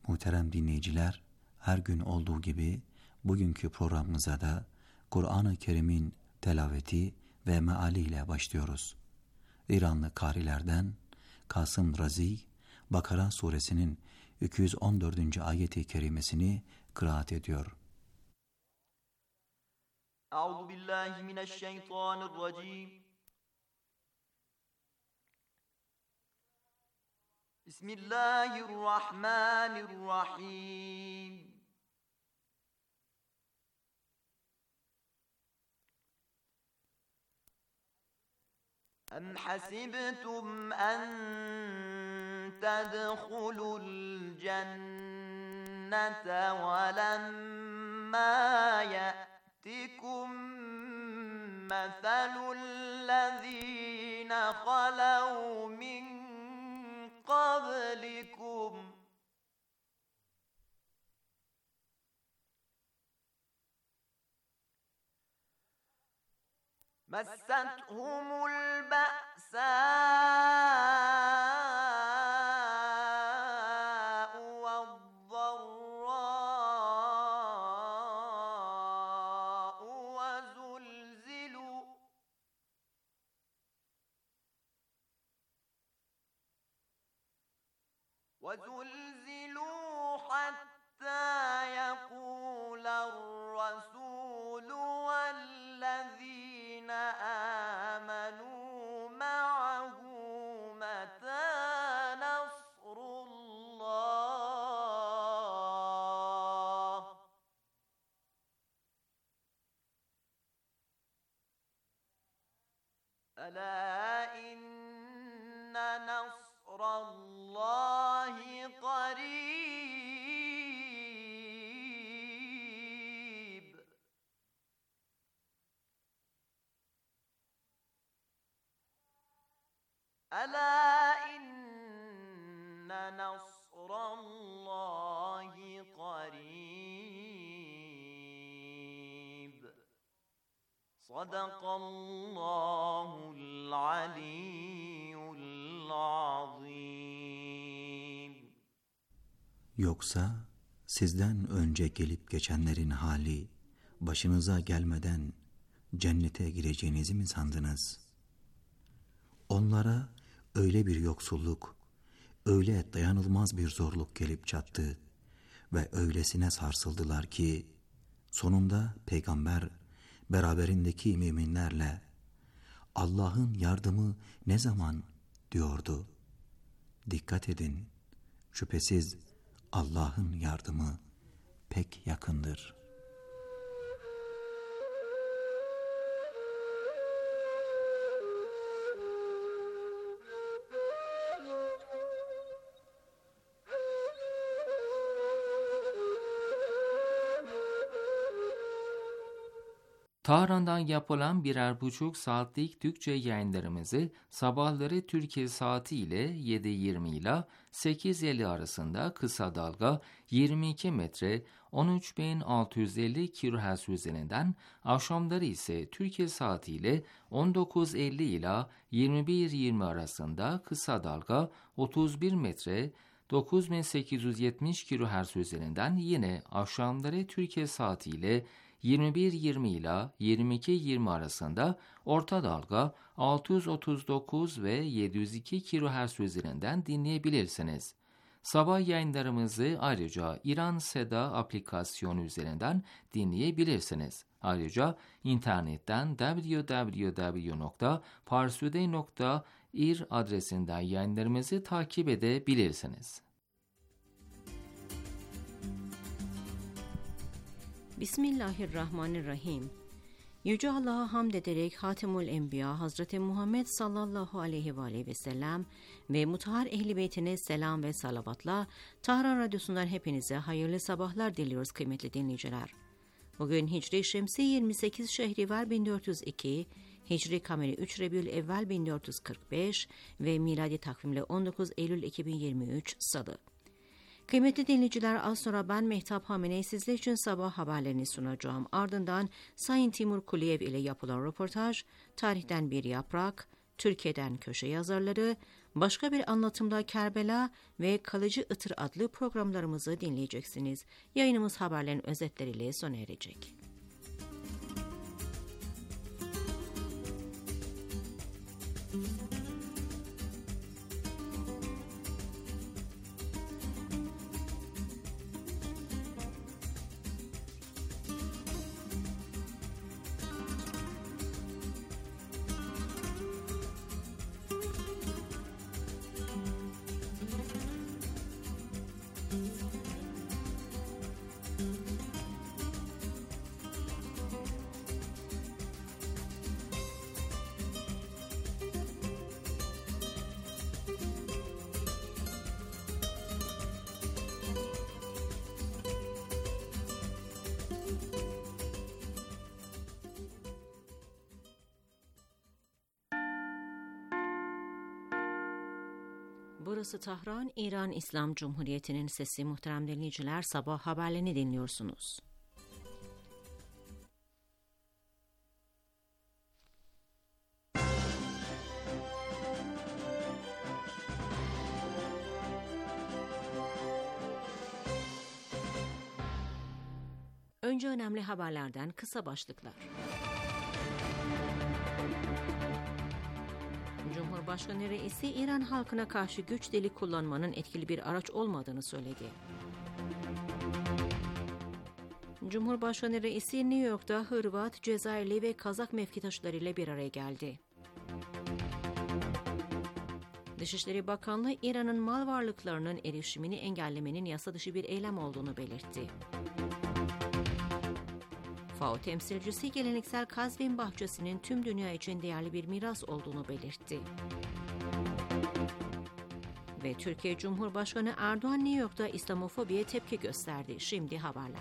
Muhterem dinleyiciler, her gün olduğu gibi bugünkü programımıza da Kur'an-ı Kerim'in telaveti ve mealiyle başlıyoruz. İranlı karilerden Kasım Razi, Bakara suresinin 214. ayeti kerimesini kıraat ediyor. Euzubillahimineşşeytanirracim. Bismillahirrahmanirrahim. Em hasibtum en tedhulul cennete ve lemma ye'tikum meselüllezine halev min قبلكم مستهم البأساء والضراء وزلزلوا حتى يقول الرسول والذين آمنوا معه متى نصر الله ألا إن نصر الله قريب ألا إن نصر الله قريب صدق الله العلي العظيم. Yoksa sizden önce gelip geçenlerin hali başınıza gelmeden cennete gireceğinizi mi sandınız? Onlara öyle bir yoksulluk, öyle dayanılmaz bir zorluk gelip çattı ve öylesine sarsıldılar ki sonunda peygamber beraberindeki müminlerle Allah'ın yardımı ne zaman diyordu. Dikkat edin, şüphesiz Allah'ın yardımı pek yakındır. Tahran'dan yapılan 1,5 saatlik Türkçe yayınlarımızı sabahları Türkiye saati ile 7:20 ile 8:50 arasında kısa dalga 22 metre 13.650 kHz üzerinden, akşamları ise Türkiye saati ile 19:50 ile 21:20 arasında kısa dalga 31 metre 9870 kHz üzerinden, yine akşamları Türkiye saati ile 21:20 ile 22:20 arasında orta dalga 639 ve 702 kHz üzerinden dinleyebilirsiniz. Sabah yayınlarımızı ayrıca İran Seda aplikasyonu üzerinden dinleyebilirsiniz. Ayrıca internetten www.parsude.ir adresinden yayınlarımızı takip edebilirsiniz. Bismillahirrahmanirrahim. Yüce Allah'a hamd ederek Hatemül Enbiya Hazreti Muhammed sallallahu aleyhi ve sellem ve mutahhar ehli beytine selam ve salavatla Tahran Radyosu'ndan hepinize hayırlı sabahlar diliyoruz kıymetli dinleyiciler. Bugün Hicri Şemsi 28 Şehrivar 1402, Hicri Kameri 3 Rebül Evvel 1445 ve miladi takvimle 19 Eylül 2023 Salı. Kıymetli dinleyiciler, az sonra ben Mehtap Hamine sizler için sabah haberlerini sunacağım. Ardından Sayın Timur Kuliyev ile yapılan röportaj, tarihten bir yaprak, Türkiye'den köşe yazarları, Başka bir anlatımda Kerbela ve Kalıcı Itır adlı programlarımızı dinleyeceksiniz. Yayınımız haberlerin özetleriyle sona erecek. Burası Tahran, İran İslam Cumhuriyeti'nin sesi. Muhterem dinleyiciler, sabah haberlerini dinliyorsunuz. Önce önemli haberlerden kısa başlıklar. Cumhurbaşkanı Reisi, İran halkına karşı güç dili kullanmanın etkili bir araç olmadığını söyledi. Cumhurbaşkanı Reisi, New York'ta Hırvat, Cezayirli ve Kazak mevkidaşlarıyla bir araya geldi. Dışişleri Bakanlığı, İran'ın mal varlıklarının erişimini engellemenin yasa dışı bir eylem olduğunu belirtti. FAO temsilcisi, geleneksel Kazvin bahçesinin tüm dünya için değerli bir miras olduğunu belirtti. Ve Türkiye Cumhurbaşkanı Erdoğan, New York'ta İslamofobiye tepki gösterdi. Şimdi haberler.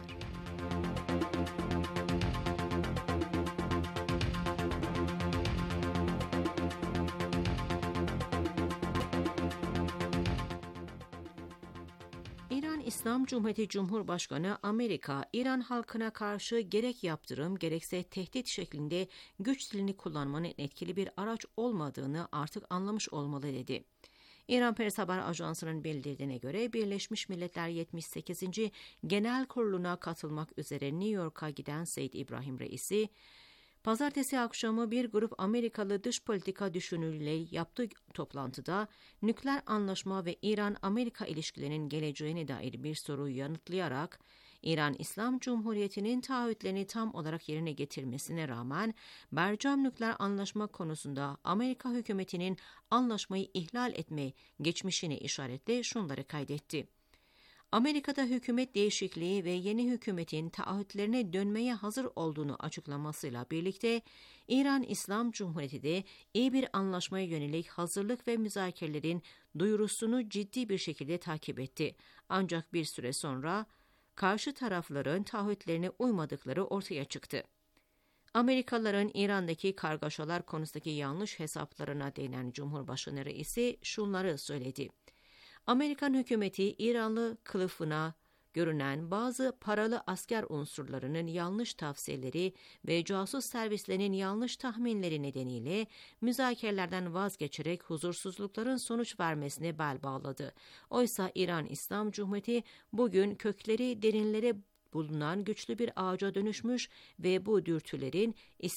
İslam Cumhuriyeti Cumhurbaşkanı, Amerika, İran halkına karşı gerek yaptırım gerekse tehdit şeklinde güç dilini kullanmanın etkili bir araç olmadığını artık anlamış olmalı dedi. İran Press Haber Ajansı'nın bildirdiğine göre Birleşmiş Milletler 78. Genel Kurulu'na katılmak üzere New York'a giden Seyyid İbrahim Reisi, Pazartesi akşamı bir grup Amerikalı dış politika düşünürleriyle yaptığı toplantıda nükleer anlaşma ve İran-Amerika ilişkilerinin geleceğine dair bir soruyu yanıtlayarak, İran İslam Cumhuriyeti'nin taahhütlerini tam olarak yerine getirmesine rağmen Bercam nükleer anlaşma konusunda Amerika hükümetinin anlaşmayı ihlal etme geçmişine işaretle şunları kaydetti. Amerika'da hükümet değişikliği ve yeni hükümetin taahhütlerine dönmeye hazır olduğunu açıklamasıyla birlikte İran İslam Cumhuriyeti de iyi bir anlaşmaya yönelik hazırlık ve müzakerelerin duyurusunu ciddi bir şekilde takip etti. Ancak bir süre sonra karşı tarafların taahhütlerine uymadıkları ortaya çıktı. Amerikalıların İran'daki kargaşalar konusundaki yanlış hesaplarına değinen Cumhurbaşkanı Reisi şunları söyledi. Amerikan hükümeti, İranlı kılıfına görünen bazı paralı asker unsurlarının yanlış tavsiyeleri ve casus servislerinin yanlış tahminleri nedeniyle müzakerelerden vazgeçerek huzursuzlukların sonuç vermesine bel bağladı. Oysa İran İslam Cumhuriyeti bugün kökleri derinlere bulunan güçlü bir ağaca dönüşmüş ve bu dürtülerin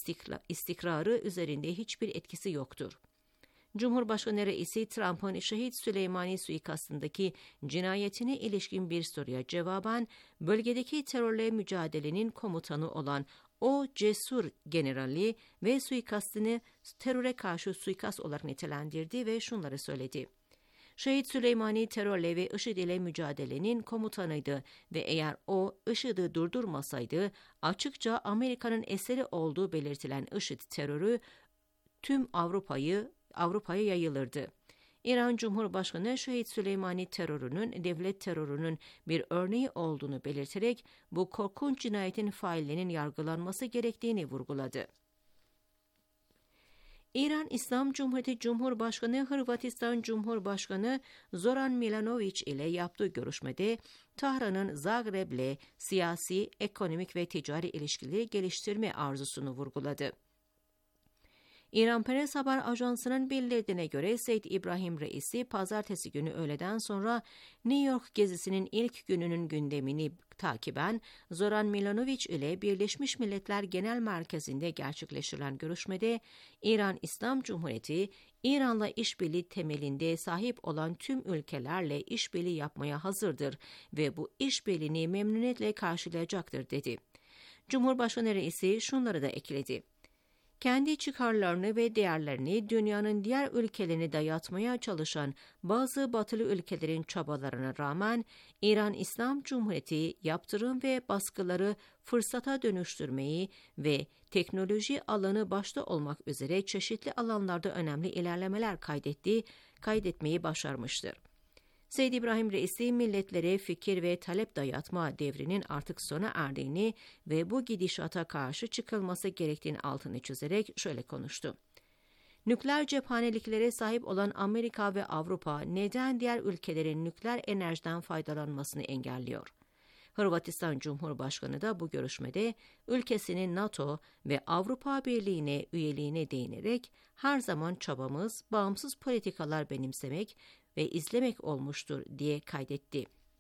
istikrarı üzerinde hiçbir etkisi yoktur. Cumhurbaşkanı Reisi, Trump'ın Şehit Süleymani suikastındaki cinayetine ilişkin bir soruya cevaben, bölgedeki terörle mücadelenin komutanı olan o cesur generali ve suikastını teröre karşı suikast olarak nitelendirdi ve şunları söyledi. Şehit Süleymani terörle ve IŞİD ile mücadelenin komutanıydı ve eğer o IŞİD'i durdurmasaydı açıkça Amerika'nın eseri olduğu belirtilen IŞİD terörü tüm Avrupa'ya yayılırdı. İran Cumhurbaşkanı Şehit Süleymani terörünün devlet terörünün bir örneği olduğunu belirterek bu korkunç cinayetin faillerinin yargılanması gerektiğini vurguladı. İran İslam Cumhuriyeti Cumhurbaşkanı Hırvatistan Cumhurbaşkanı Zoran Milanović ile yaptığı görüşmede Tahran'ın Zagreb'le siyasi, ekonomik ve ticari ilişkileri geliştirme arzusunu vurguladı. İran Press Haber Ajansı'nın bildirdiğine göre Seyyid İbrahim Reisi pazartesi günü öğleden sonra New York gezisinin ilk gününün gündemini takiben Zoran Milanovic ile Birleşmiş Milletler Genel Merkezi'nde gerçekleştirilen görüşmede İran İslam Cumhuriyeti, İran'la işbirliği temelinde sahip olan tüm ülkelerle işbirliği yapmaya hazırdır ve bu işbirliğini memnuniyetle karşılayacaktır dedi. Cumhurbaşkanı Reisi şunları da ekledi. Kendi çıkarlarını ve değerlerini dünyanın diğer ülkelerine dayatmaya çalışan bazı batılı ülkelerin çabalarına rağmen İran İslam Cumhuriyeti yaptırım ve baskıları fırsata dönüştürmeyi ve teknoloji alanı başta olmak üzere çeşitli alanlarda önemli ilerlemeler kaydetmeyi başarmıştır. Seyyid İbrahim Reisi milletlere fikir ve talep dayatma devrinin artık sona erdiğini ve bu gidişata karşı çıkılması gerektiğini altını çizerek şöyle konuştu. Nükleer cephaneliklere sahip olan Amerika ve Avrupa neden diğer ülkelerin nükleer enerjiden faydalanmasını engelliyor? Hırvatistan Cumhurbaşkanı da bu görüşmede ülkesinin NATO ve Avrupa Birliği'ne üyeliğine değinerek her zaman çabamız bağımsız politikalar benimsemek ve izlemek olmuştur diye kaydetti.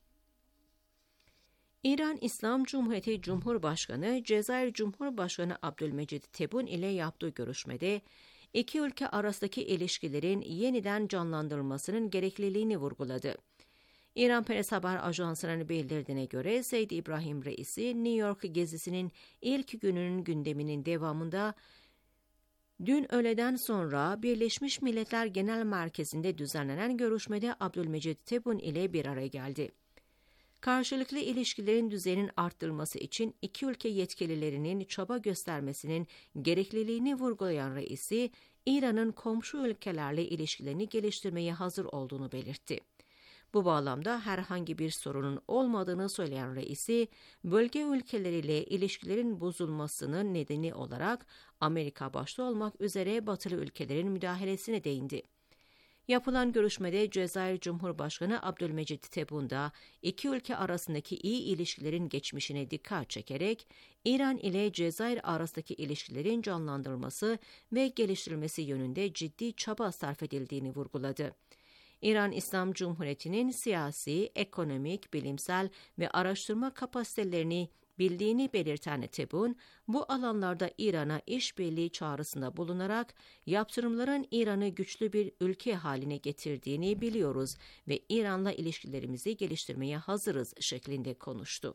İran İslam Cumhuriyeti Cumhurbaşkanı, Cezayir Cumhurbaşkanı Abdülmecid Tebboune ile yaptığı görüşmede iki ülke arasındaki ilişkilerin yeniden canlandırılmasının gerekliliğini vurguladı. İran Press Haber Ajansı'nın bildirdiğine göre Seyyid İbrahim Reisi, New York gezisinin ilk gününün gündeminin devamında dün öğleden sonra Birleşmiş Milletler Genel Merkezi'nde düzenlenen görüşmede Abdülmecid Tebboune ile bir araya geldi. Karşılıklı ilişkilerin düzeyinin arttırılması için iki ülke yetkililerinin çaba göstermesinin gerekliliğini vurgulayan reisi, İran'ın komşu ülkelerle ilişkilerini geliştirmeye hazır olduğunu belirtti. Bu bağlamda herhangi bir sorunun olmadığını söyleyen reisi, bölge ülkeleriyle ilişkilerin bozulmasının nedeni olarak Amerika başta olmak üzere batılı ülkelerin müdahalesine değindi. Yapılan görüşmede Cezayir Cumhurbaşkanı Abdülmecid Tebboune da iki ülke arasındaki iyi ilişkilerin geçmişine dikkat çekerek İran ile Cezayir arasındaki ilişkilerin canlandırılması ve geliştirilmesi yönünde ciddi çaba sarf edildiğini vurguladı. İran İslam Cumhuriyeti'nin siyasi, ekonomik, bilimsel ve araştırma kapasitelerini bildiğini belirten Tebboune, bu alanlarda İran'a işbirliği çağrısında bulunarak yaptırımların İran'ı güçlü bir ülke haline getirdiğini biliyoruz ve İran'la ilişkilerimizi geliştirmeye hazırız şeklinde konuştu.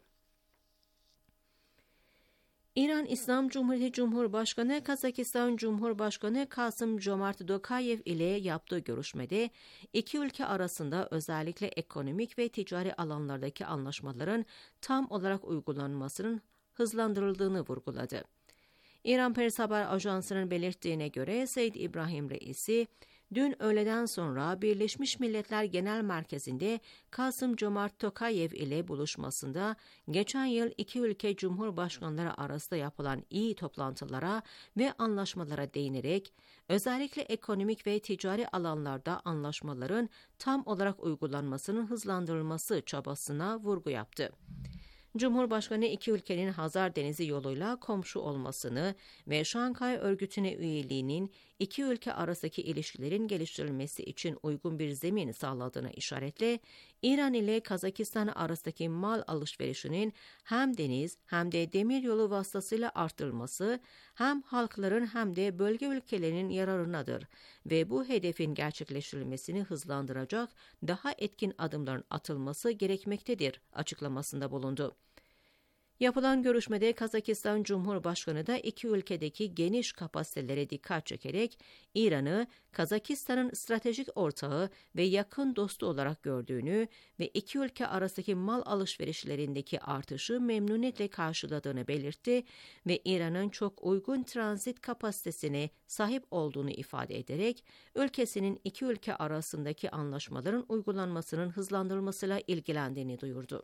İran İslam Cumhuriyeti Cumhurbaşkanı, Kazakistan Cumhurbaşkanı Kasım-Jomart Tokayev ile yaptığı görüşmede iki ülke arasında özellikle ekonomik ve ticari alanlardaki anlaşmaların tam olarak uygulanmasının hızlandırıldığını vurguladı. İran Press Haber Ajansı'nın belirttiğine göre Seyyid İbrahim Reisi, dün öğleden sonra Birleşmiş Milletler Genel Merkezi'nde Kasım-Jomart Tokayev ile buluşmasında geçen yıl iki ülke cumhurbaşkanları arasında yapılan iyi toplantılara ve anlaşmalara değinerek özellikle ekonomik ve ticari alanlarda anlaşmaların tam olarak uygulanmasının hızlandırılması çabasına vurgu yaptı. Cumhurbaşkanı iki ülkenin Hazar Denizi yoluyla komşu olmasını ve Şanghay Örgütü'ne üyeliğinin iki ülke arasındaki ilişkilerin geliştirilmesi için uygun bir zemin sağladığına işaretle, İran ile Kazakistan arasındaki mal alışverişinin hem deniz hem de demiryolu vasıtasıyla arttırılması hem halkların hem de bölge ülkelerinin yararınadır ve bu hedefin gerçekleştirilmesini hızlandıracak daha etkin adımların atılması gerekmektedir açıklamasında bulundu. Yapılan görüşmede Kazakistan Cumhurbaşkanı da iki ülkedeki geniş kapasitelere dikkat çekerek İran'ı Kazakistan'ın stratejik ortağı ve yakın dostu olarak gördüğünü ve iki ülke arasındaki mal alışverişlerindeki artışı memnuniyetle karşıladığını belirtti ve İran'ın çok uygun transit kapasitesine sahip olduğunu ifade ederek ülkesinin iki ülke arasındaki anlaşmaların uygulanmasının hızlandırılmasıyla ilgilendiğini duyurdu.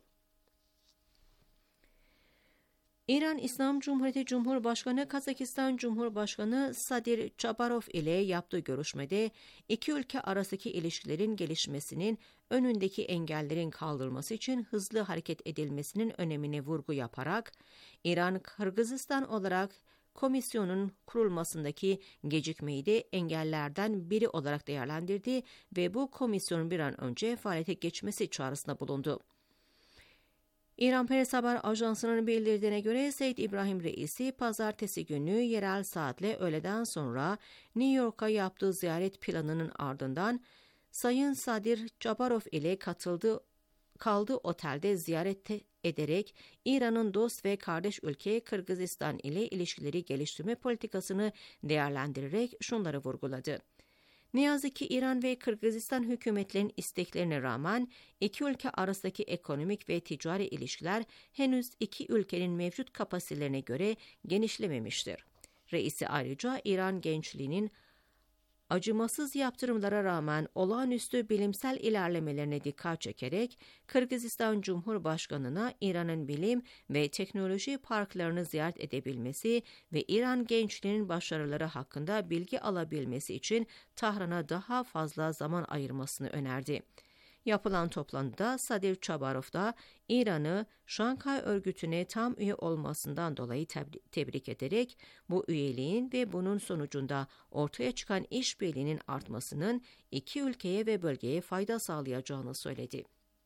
İran İslam Cumhuriyeti Cumhurbaşkanı Kazakistan Cumhurbaşkanı Sadir Japarov ile yaptığı görüşmede iki ülke arasındaki ilişkilerin gelişmesinin önündeki engellerin kaldırılması için hızlı hareket edilmesinin önemine vurgu yaparak İran, Kırgızistan olarak komisyonun kurulmasındaki gecikmeyi de engellerden biri olarak değerlendirdi ve bu komisyonun bir an önce faaliyete geçmesi çağrısında bulundu. İran Press Haber Ajansı'nın bildirdiğine göre Seyyid İbrahim Reisi pazartesi günü yerel saatle öğleden sonra New York'a yaptığı ziyaret planının ardından Sayın Sadir Japarov ile kaldığı otelde ziyaret ederek İran'ın dost ve kardeş ülke Kırgızistan ile ilişkileri geliştirme politikasını değerlendirerek şunları vurguladı. Ne yazık ki İran ve Kırgızistan hükümetlerinin isteklerine rağmen iki ülke arasındaki ekonomik ve ticari ilişkiler henüz iki ülkenin mevcut kapasitelerine göre genişlememiştir. Reisi ayrıca İran gençliğinin acımasız yaptırımlara rağmen olağanüstü bilimsel ilerlemelerine dikkat çekerek Kırgızistan Cumhurbaşkanı'na İran'ın bilim ve teknoloji parklarını ziyaret edebilmesi ve İran gençliğinin başarıları hakkında bilgi alabilmesi için Tahran'a daha fazla zaman ayırmasını önerdi. Yapılan toplantıda Sadir Japarov da İran'ı Şanghay Örgütü'ne tam üye olmasından dolayı tebrik ederek bu üyeliğin ve bunun sonucunda ortaya çıkan işbirliğinin artmasının iki ülkeye ve bölgeye fayda sağlayacağını söyledi.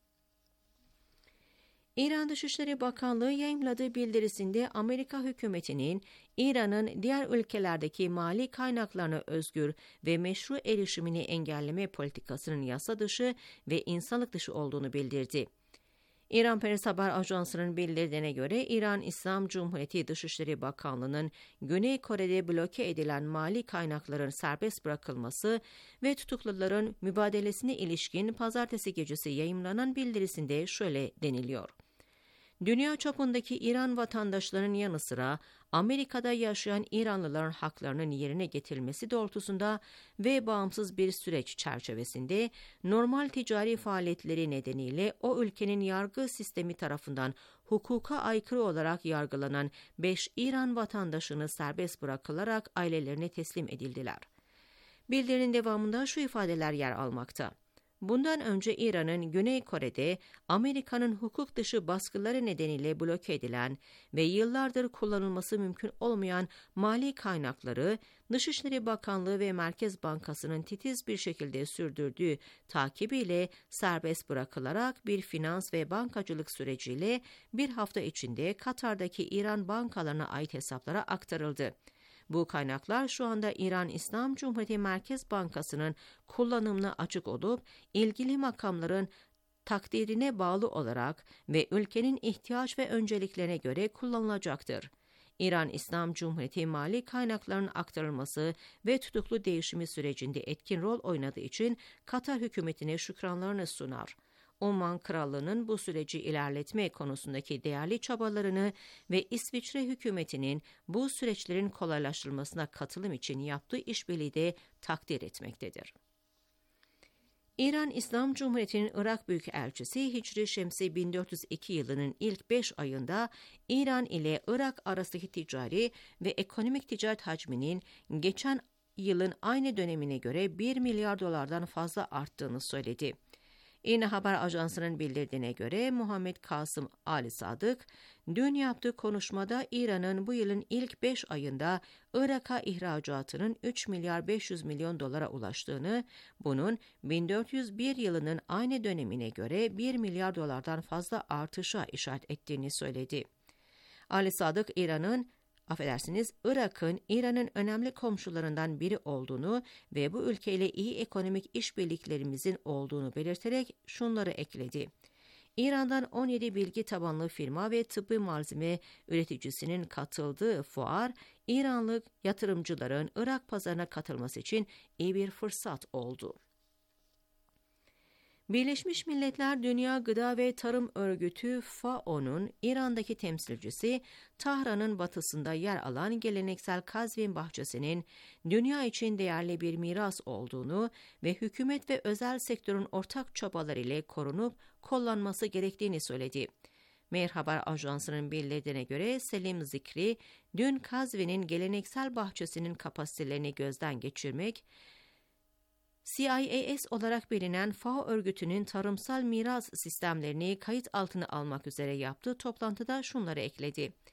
İran Dışişleri Bakanlığı yayımladığı bildirisinde Amerika hükümetinin İran'ın diğer ülkelerdeki mali kaynaklarına özgür ve meşru erişimini engelleme politikasının yasa dışı ve insanlık dışı olduğunu bildirdi. İran Press Haber Ajansı'nın bildirdiğine göre İran İslam Cumhuriyeti Dışişleri Bakanlığı'nın Güney Kore'de bloke edilen mali kaynakların serbest bırakılması ve tutukluların mübadelesine ilişkin pazartesi gecesi yayımlanan bildirisinde şöyle deniliyor. Dünya çapındaki İran vatandaşlarının yanı sıra Amerika'da yaşayan İranlıların haklarının yerine getirilmesi doğrultusunda ve bağımsız bir süreç çerçevesinde normal ticari faaliyetleri nedeniyle o ülkenin yargı sistemi tarafından hukuka aykırı olarak yargılanan 5 İran vatandaşını serbest bırakılarak ailelerine teslim edildiler. Bildirinin devamında şu ifadeler yer almakta. Bundan önce İran'ın Güney Kore'de Amerika'nın hukuk dışı baskıları nedeniyle bloke edilen ve yıllardır kullanılması mümkün olmayan mali kaynakları Dışişleri Bakanlığı ve Merkez Bankası'nın titiz bir şekilde sürdürdüğü takibiyle serbest bırakılarak bir finans ve bankacılık süreciyle bir hafta içinde Katar'daki İran bankalarına ait hesaplara aktarıldı. Bu kaynaklar şu anda İran İslam Cumhuriyeti Merkez Bankası'nın kullanımına açık olup ilgili makamların takdirine bağlı olarak ve ülkenin ihtiyaç ve önceliklerine göre kullanılacaktır. İran İslam Cumhuriyeti mali kaynaklarının aktarılması ve tutuklu değişimi sürecinde etkin rol oynadığı için Katar hükümetine şükranlarını sunar. Oman Krallığı'nın bu süreci ilerletme konusundaki değerli çabalarını ve İsviçre hükümetinin bu süreçlerin kolaylaştırılmasına katılım için yaptığı işbirliği de takdir etmektedir. İran İslam Cumhuriyeti'nin Irak Büyükelçisi Hicri Şemsi 1402 yılının ilk 5 ayında İran ile Irak arasındaki ticari ve ekonomik ticaret hacminin geçen yılın aynı dönemine göre 1 milyar dolardan fazla arttığını söyledi. İRNA Haber Ajansı'nın bildirdiğine göre Muhammed Kasım Ali Sadık, dün yaptığı konuşmada İran'ın bu yılın ilk 5 ayında Irak'a ihracatının 3 milyar 500 milyon dolara ulaştığını, bunun 1401 yılının aynı dönemine göre 1 milyar dolardan fazla artışa işaret ettiğini söyledi. Ali Sadık, Irak'ın İran'ın önemli komşularından biri olduğunu ve bu ülkeyle iyi ekonomik işbirliklerimizin olduğunu belirterek şunları ekledi. İran'dan 17 bilgi tabanlı firma ve tıbbi malzeme üreticisinin katıldığı fuar, İranlı yatırımcıların Irak pazarına katılması için iyi bir fırsat oldu. Birleşmiş Milletler Dünya Gıda ve Tarım Örgütü FAO'nun İran'daki temsilcisi Tahran'ın batısında yer alan geleneksel Kazvin bahçesinin dünya için değerli bir miras olduğunu ve hükümet ve özel sektörün ortak çabaları ile korunup kollanması gerektiğini söyledi. Mehr Haber Ajansı'nın bildirdiğine göre Selim Zikri, dün Kazvin'in geleneksel bahçesinin kapasitelerini gözden geçirmek, CIAS olarak bilinen FAO örgütünün tarımsal miras sistemlerini kayıt altına almak üzere yaptığı toplantıda şunları ekledi.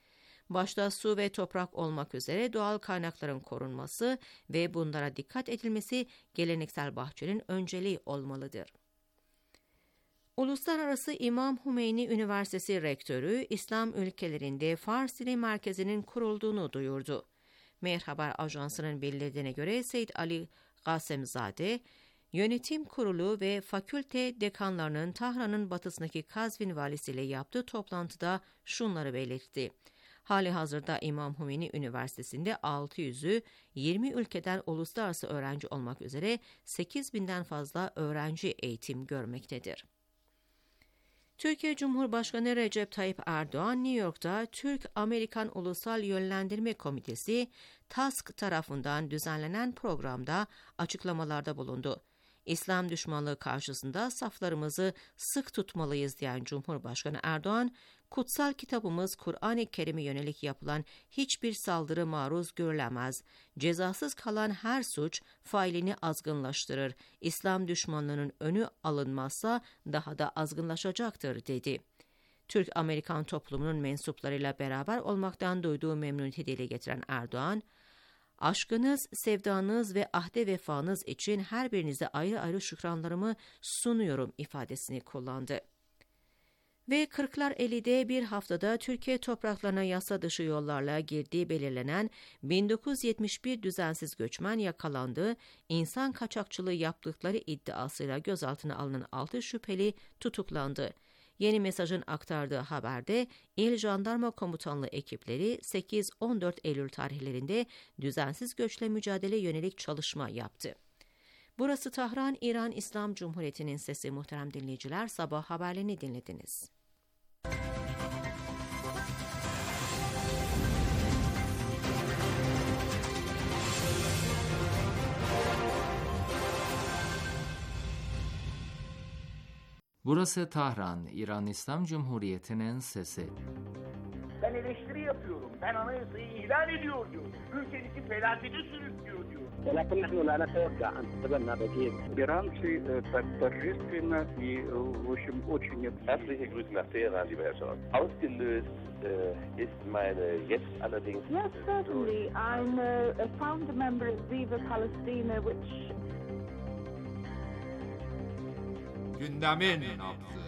başta su ve toprak olmak üzere doğal kaynakların korunması ve bunlara dikkat edilmesi geleneksel bahçenin önceliği olmalıdır. Uluslararası İmam Hümeyni Üniversitesi Rektörü, İslam ülkelerinde Fars Dili Merkezi'nin kurulduğunu duyurdu. Mehr Haber Ajansı'nın bildirdiğine göre Seyyid Ali Qasemzade, Yönetim Kurulu ve fakülte dekanlarının Tahran'ın batısındaki Kazvin valisiyle yaptığı toplantıda şunları belirtti. Halihazırda İmam Hümeyni Üniversitesi'nde 600'ü 20 ülkeden uluslararası öğrenci olmak üzere 8.000'den fazla öğrenci eğitim görmektedir. Türkiye Cumhurbaşkanı Recep Tayyip Erdoğan, New York'ta Türk-Amerikan Ulusal Yönlendirme Komitesi TASK tarafından düzenlenen programda açıklamalarda bulundu. İslam düşmanlığı karşısında saflarımızı sık tutmalıyız diyen Cumhurbaşkanı Erdoğan, kutsal kitabımız Kur'an-ı Kerim'e yönelik yapılan hiçbir saldırı maruz görülemez. Cezasız kalan her suç failini azgınlaştırır. İslam düşmanlığının önü alınmazsa daha da azgınlaşacaktır dedi. Türk-Amerikan toplumunun mensuplarıyla beraber olmaktan duyduğu memnuniyeti dile getiren Erdoğan, aşkınız, sevdanız ve ahde vefanız için her birinize ayrı ayrı şükranlarımı sunuyorum ifadesini kullandı. Ve Kırklareli'de bir haftada Türkiye topraklarına yasa dışı yollarla girdiği belirlenen 1971 düzensiz göçmen yakalandı, insan kaçakçılığı yaptıkları iddiasıyla gözaltına alınan 6 şüpheli tutuklandı. Yeni Mesaj'ın aktardığı haberde İl Jandarma Komutanlığı ekipleri 8-14 Eylül tarihlerinde düzensiz göçle mücadele yönelik çalışma yaptı. Burası Tahran, İran İslam Cumhuriyeti'nin sesi. Muhterem dinleyiciler, sabah haberlerini dinlediniz. Burası Tahran, İran İslam Cumhuriyeti'nin sesi. Ben eleştiri yapıyorum. Ben anayasayı ihlal ediyor diyor. Ülkenizi felakete sürüklüyor diyor. ولكن نحن لا نتوقع أن تتبنى بديل. Иран торжественно и, в общем, очень... Herzliche Grüße nach Teheran, lieber Herr Scholz. Ausgelöst ist meine jetzt allerdings... Yes, certainly. I'm a founder member of Viva Palestina, which... Gündemin nabzı.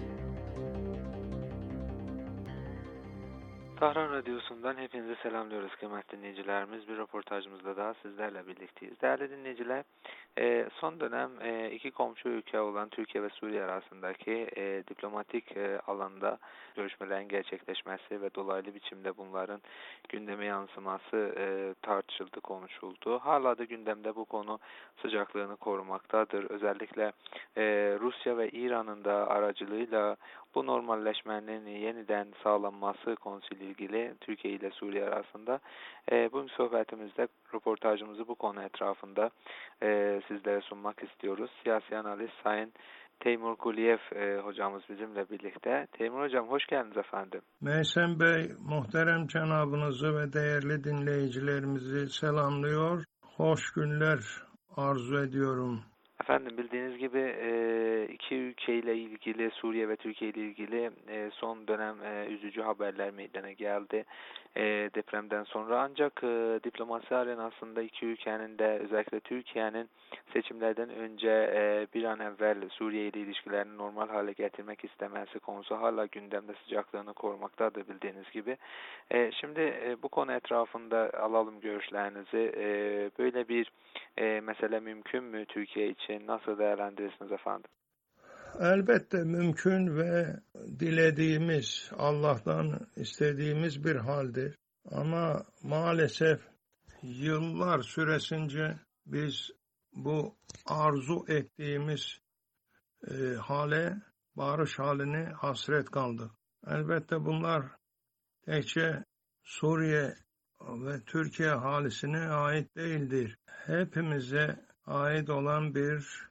Tahran Radyosu'ndan hepinizi selamlıyoruz kıymetli dinleyicilerimiz. Bir röportajımızda daha sizlerle birlikteyiz. Değerli dinleyiciler, son dönem iki komşu ülke olan Türkiye ve Suriye arasındaki diplomatik alanda görüşmelerin gerçekleşmesi ve dolaylı biçimde bunların gündeme yansıması tartışıldı, konuşuldu. Hala da gündemde bu konu sıcaklığını korumaktadır. Özellikle Rusya ve İran'ın da aracılığıyla bu normalleşmenin yeniden sağlanması konusuyla ilgili Türkiye ile Suriye arasında bugün sohbetimizde röportajımızı bu konu etrafında sizlere sunmak istiyoruz. Siyasi analist Sayın Teymur Kuliyev hocamız bizimle birlikte. Teymur hocam hoş geldiniz efendim. Meysen Bey, muhterem cenabınızı ve değerli dinleyicilerimizi selamlıyor. Hoş günler arzu ediyorum. Efendim bildiğiniz gibi iki ülkeyle ilgili, Suriye ve Türkiye ile ilgili son dönem üzücü haberler meydana geldi depremden sonra. Ancak diplomasi arenasında iki ülkenin de özellikle Türkiye'nin seçimlerden önce bir an evvel Suriye ile ilişkilerini normal hale getirmek istemesi konusu hala gündemde sıcaklığını korumaktadır bildiğiniz gibi. Şimdi bu konu etrafında alalım görüşlerinizi. Böyle bir mesele mümkün mü Türkiye için? Nasıl değerlendirirsiniz efendim? Elbette mümkün ve dilediğimiz, Allah'tan istediğimiz bir haldir. Ama maalesef yıllar süresince biz bu arzu ettiğimiz hale, barış haline hasret kaldık. Elbette bunlar tekçe Suriye ve Türkiye halisine ait değildir. Hepimize ait olan bir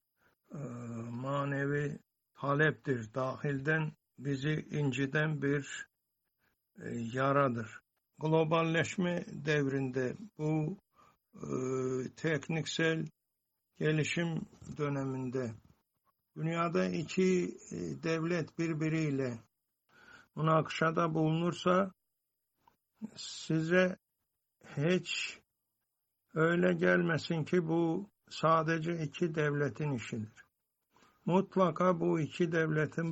manevi taleptir. Dahilden bizi inciden bir yaradır. Globalleşme devrinde bu tekniksel gelişim döneminde dünyada iki devlet birbiriyle münakaşada bulunursa size hiç öyle gelmesin ki bu sadece iki devletin işidir. Mutlaka bu iki devletin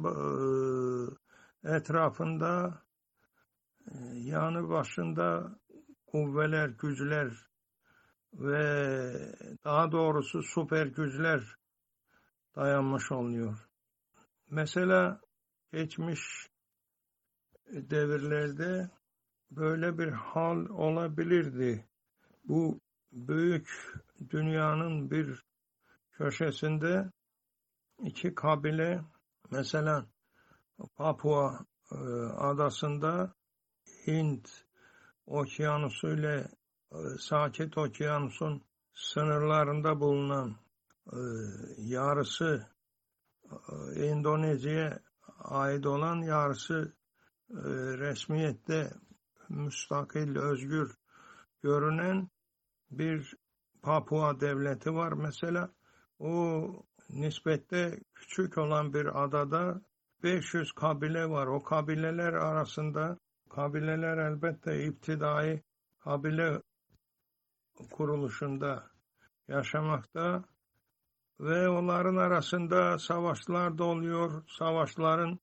etrafında yanı başında kuvveler, güçler ve daha doğrusu süper güçler dayanmış oluyor. Mesela geçmiş devirlerde böyle bir hal olabilirdi. Bu büyük dünyanın bir köşesinde iki kabile, mesela Papua adasında Hint Okyanusu ile Sakit Okyanus'un sınırlarında bulunan yarısı Endonezya'ya ait olan, yarısı resmiyette müstakil, özgür görünen bir Papua devleti var. Mesela o nispette küçük olan bir adada 500 kabile var. O kabileler arasında, kabileler elbette iptidai kabile kuruluşunda yaşamakta ve onların arasında savaşlar da oluyor. Savaşların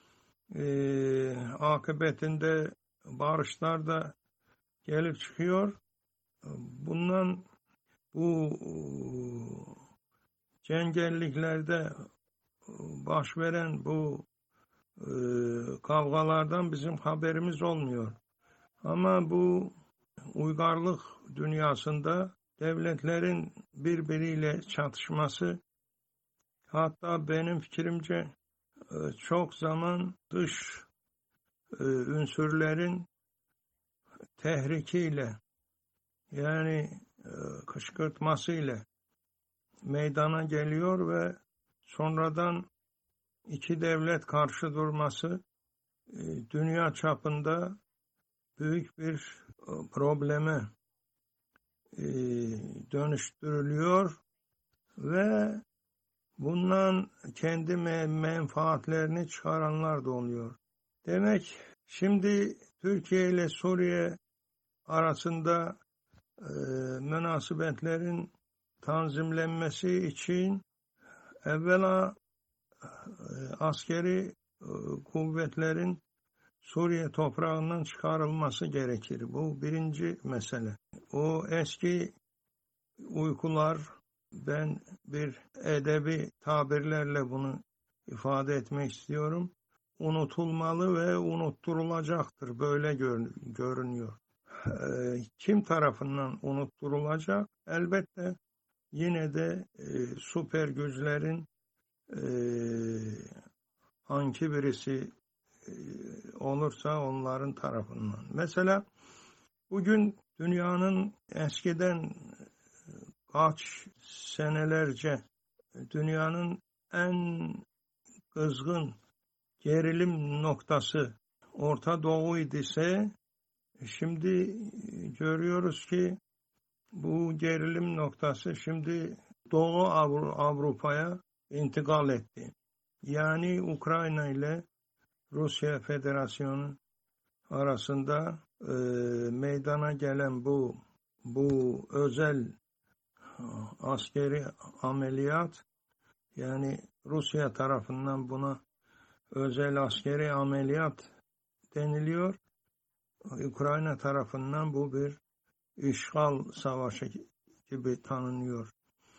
akıbetinde barışlar da gelip çıkıyor. Bu cengelliklerde baş veren bu kavgalardan bizim haberimiz olmuyor. Ama bu uygarlık dünyasında devletlerin birbiriyle çatışması, hatta benim fikrimce çok zaman dış ünsürlerin tehrikiyle, yani kışkırtmasıyla meydana geliyor ve sonradan iki devlet karşı durması dünya çapında büyük bir probleme dönüştürülüyor ve bundan kendi menfaatlerini çıkaranlar da oluyor. Demek şimdi Türkiye ile Suriye arasında münasebetlerin tanzimlenmesi için evvela askeri kuvvetlerin Suriye toprağından çıkarılması gerekir. Bu birinci mesele. O eski uykular, ben bir edebi tabirlerle bunu ifade etmek istiyorum, unutulmalı ve unutturulacaktır. Böyle görünüyor. Kim tarafından unutturulacak? Elbette yine de süper güçlerin hangi birisi olursa onların tarafından. Mesela bugün dünyanın eskiden kaç senelerce dünyanın en kızgın gerilim noktası Orta Doğu idiyse, şimdi görüyoruz ki bu gerilim noktası şimdi Doğu Avrupa'ya intikal etti. Yani Ukrayna ile Rusya Federasyonu arasında meydana gelen bu özel askeri ameliyat, yani Rusya tarafından buna özel askeri ameliyat deniliyor. Ukrayna tarafından bu bir işgal savaşı gibi tanınıyor.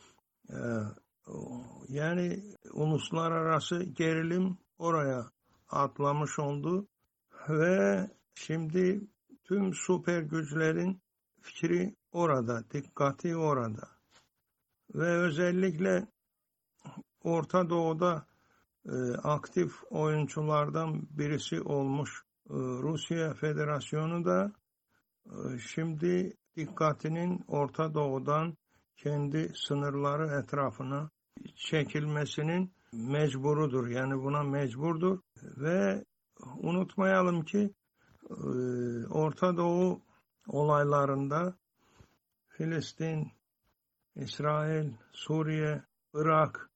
Yani uluslararası gerilim oraya atlamış oldu ve şimdi tüm süper güçlerin fikri orada, dikkati orada. Ve özellikle Orta Doğu'da aktif oyunculardan birisi olmuş Rusya Federasyonu da şimdi dikkatinin Orta Doğu'dan kendi sınırları etrafına çekilmesinin mecburudur. Yani buna mecburdur. Ve unutmayalım ki Orta Doğu olaylarında Filistin, İsrail, Suriye, Irak,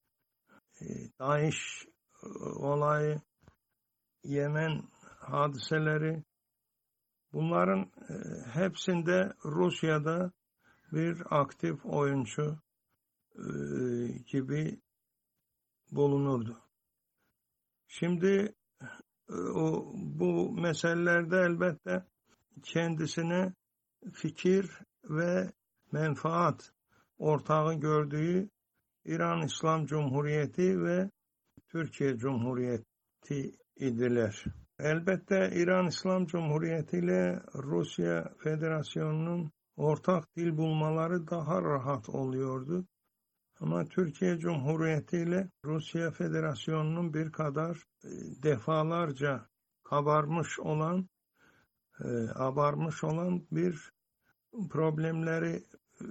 DAEŞ olayı, Yemen hadiseleri, Bunların hepsinde Rusya'da bir aktif oyuncu gibi bulunurdu. Şimdi bu meselelerde elbette kendisine fikir ve menfaat ortağı gördüğü İran İslam Cumhuriyeti ve Türkiye Cumhuriyeti idiler. Elbette İran İslam Cumhuriyeti ile Rusya Federasyonu'nun ortak dil bulmaları daha rahat oluyordu. Ama Türkiye Cumhuriyeti ile Rusya Federasyonu'nun bir kadar defalarca abarmış olan bir problemleri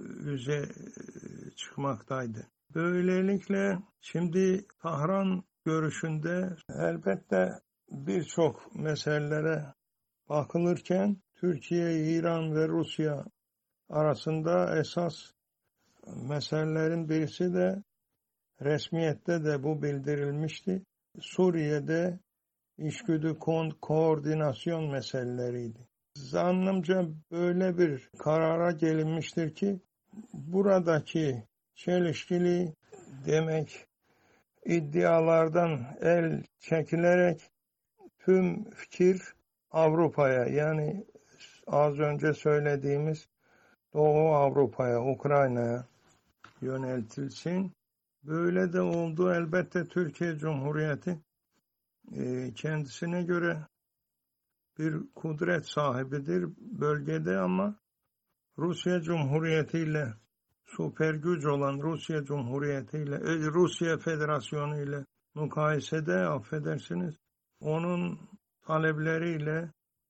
çıkmaktaydı. Böylelikle şimdi Tahran görüşünde elbette birçok meselelere bakılırken Türkiye, İran ve Rusya arasında esas meselelerin birisi de resmiyette de bu bildirilmişti. Suriye'de içgüdü koordinasyon meseleleriydi. Zannımca böyle bir karara gelinmiştir ki buradaki çelişkili demek iddialardan el çekilerek tüm fikir Avrupa'ya, yani az önce söylediğimiz Doğu Avrupa'ya, Ukrayna'ya yöneltilsin. Böyle de oldu. Elbette Türkiye Cumhuriyeti kendisine göre bir kudret sahibidir bölgede ama Rusya Cumhuriyeti ile süper güç olan Rusya Cumhuriyeti ile Rusya Federasyonu ile mukayesede affedersiniz onun talepleriyle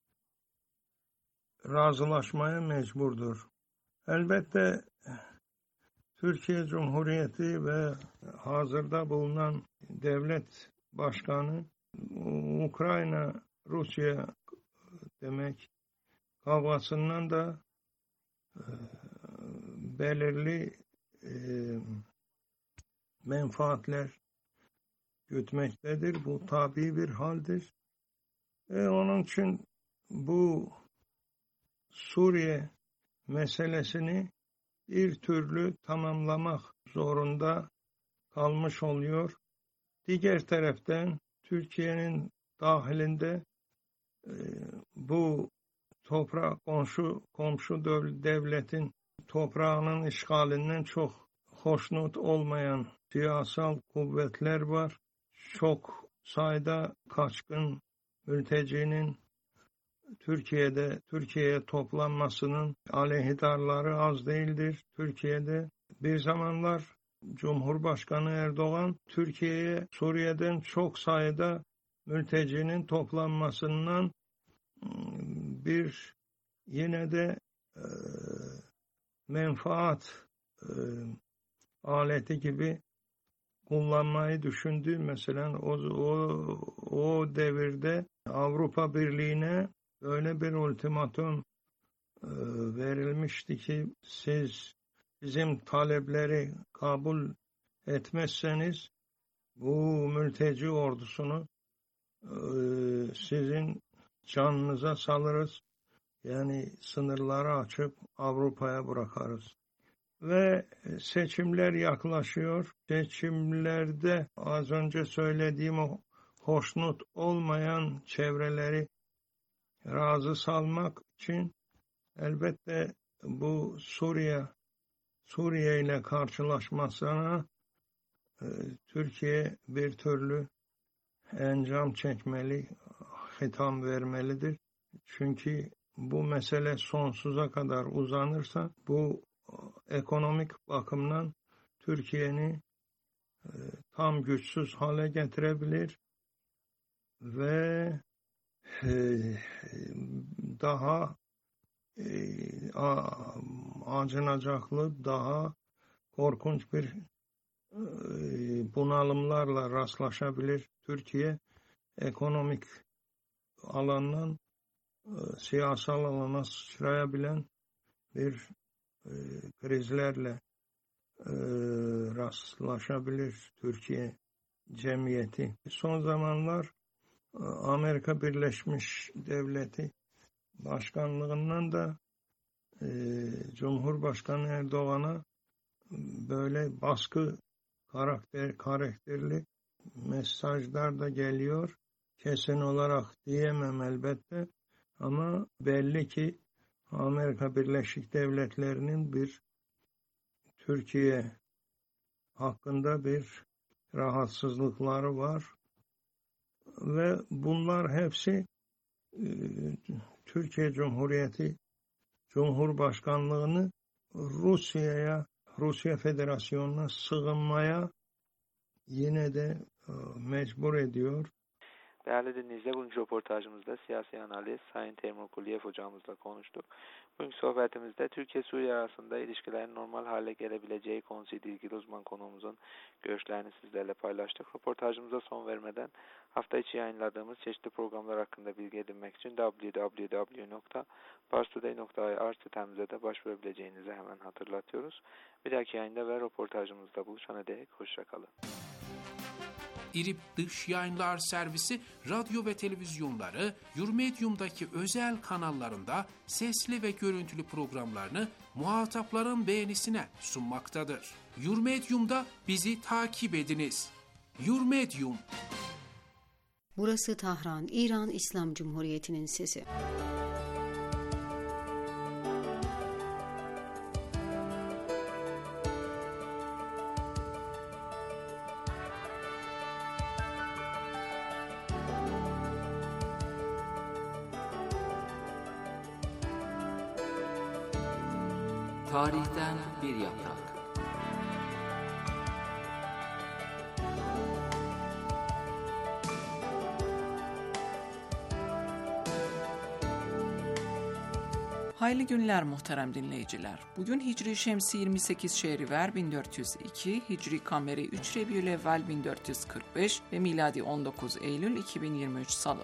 razılaşmaya mecburdur. Elbette Türkiye Cumhuriyeti ve hazırda bulunan devlet başkanı Ukrayna Rusya demek kavgasından da belirli menfaatler gütmektedir. Bu tabii bir haldir. Onun için bu Suriye meselesini bir türlü tamamlamak zorunda kalmış oluyor. Diğer taraftan Türkiye'nin dahilinde bu toprak komşu devletin toprağının işgalinden çok hoşnut olmayan siyasal kuvvetler var. Çok sayıda kaçkın mültecinin Türkiye'ye toplanmasının aleyhidarları az değildir. Türkiye'de bir zamanlar Cumhurbaşkanı Erdoğan Türkiye'ye Suriye'den çok sayıda mültecinin toplanmasından bir yine de menfaat aleti gibi kullanmayı düşündü. Mesela o devirde Avrupa Birliği'ne öyle bir ultimatum verilmişti ki siz bizim talepleri kabul etmezseniz bu mülteci ordusunu sizin canınıza salırız. Yani sınırları açıp Avrupa'ya bırakarız. Ve seçimler yaklaşıyor. Seçimlerde az önce söylediğim o hoşnut olmayan çevreleri razı salmak için elbette bu Suriye ile karşılaşmasına Türkiye bir türlü encam çekmeli, hitam vermelidir. Çünkü bu mesele sonsuza kadar uzanırsa bu ekonomik bakımdan Türkiye'ni tam güçsüz hale getirebilir ve daha acınacaklı, daha korkunç bir bunalımlarla rastlaşabilir. Türkiye ekonomik alandan siyasal alana sıçrayabilen bir krizlerle rastlaşabilir Türkiye cemiyeti. Son zamanlar Amerika Birleşmiş Devleti başkanlığından da Cumhurbaşkanı Erdoğan'a böyle baskı karakterli mesajlar da geliyor. Kesin olarak diyemem elbette ama belli ki Amerika Birleşik Devletleri'nin bir Türkiye hakkında bir rahatsızlıkları var ve bunlar hepsi Türkiye Cumhuriyeti Cumhurbaşkanlığını Rusya Federasyonu'na sığınmaya yine de mecbur ediyor. Değerli dinleyiciler, bugünkü röportajımızda siyasi analist Sayın Temur Kuliyev hocamızla konuştuk. Bugünkü sohbetimizde Türkiye-Suriye arasında ilişkilerin normal hale gelebileceği konusuyla ilgili uzman konuğumuzun görüşlerini sizlerle paylaştık. Röportajımıza son vermeden hafta içi yayınladığımız çeşitli programlar hakkında bilgi edinmek için www.parstoday.ir sitemize de başvurabileceğinizi hemen hatırlatıyoruz. Bir dahaki yayında ve röportajımızda buluşana dek hoşçakalın. İRİB Dış Yayınlar Servisi radyo ve televizyonları Yurmedium'daki özel kanallarında sesli ve görüntülü programlarını muhatapların beğenisine sunmaktadır. Yurmedium'da bizi takip ediniz. Yurmedium. Burası Tahran, İran İslam Cumhuriyeti'nin sesi. Tarihten bir yaprak. Hayırlı günler muhterem dinleyiciler. Bugün Hicri Şemsi 28 Şehriver 1402, Hicri Kameri 3 Rebiülevvel 1445 ve miladi 19 Eylül 2023 Salı.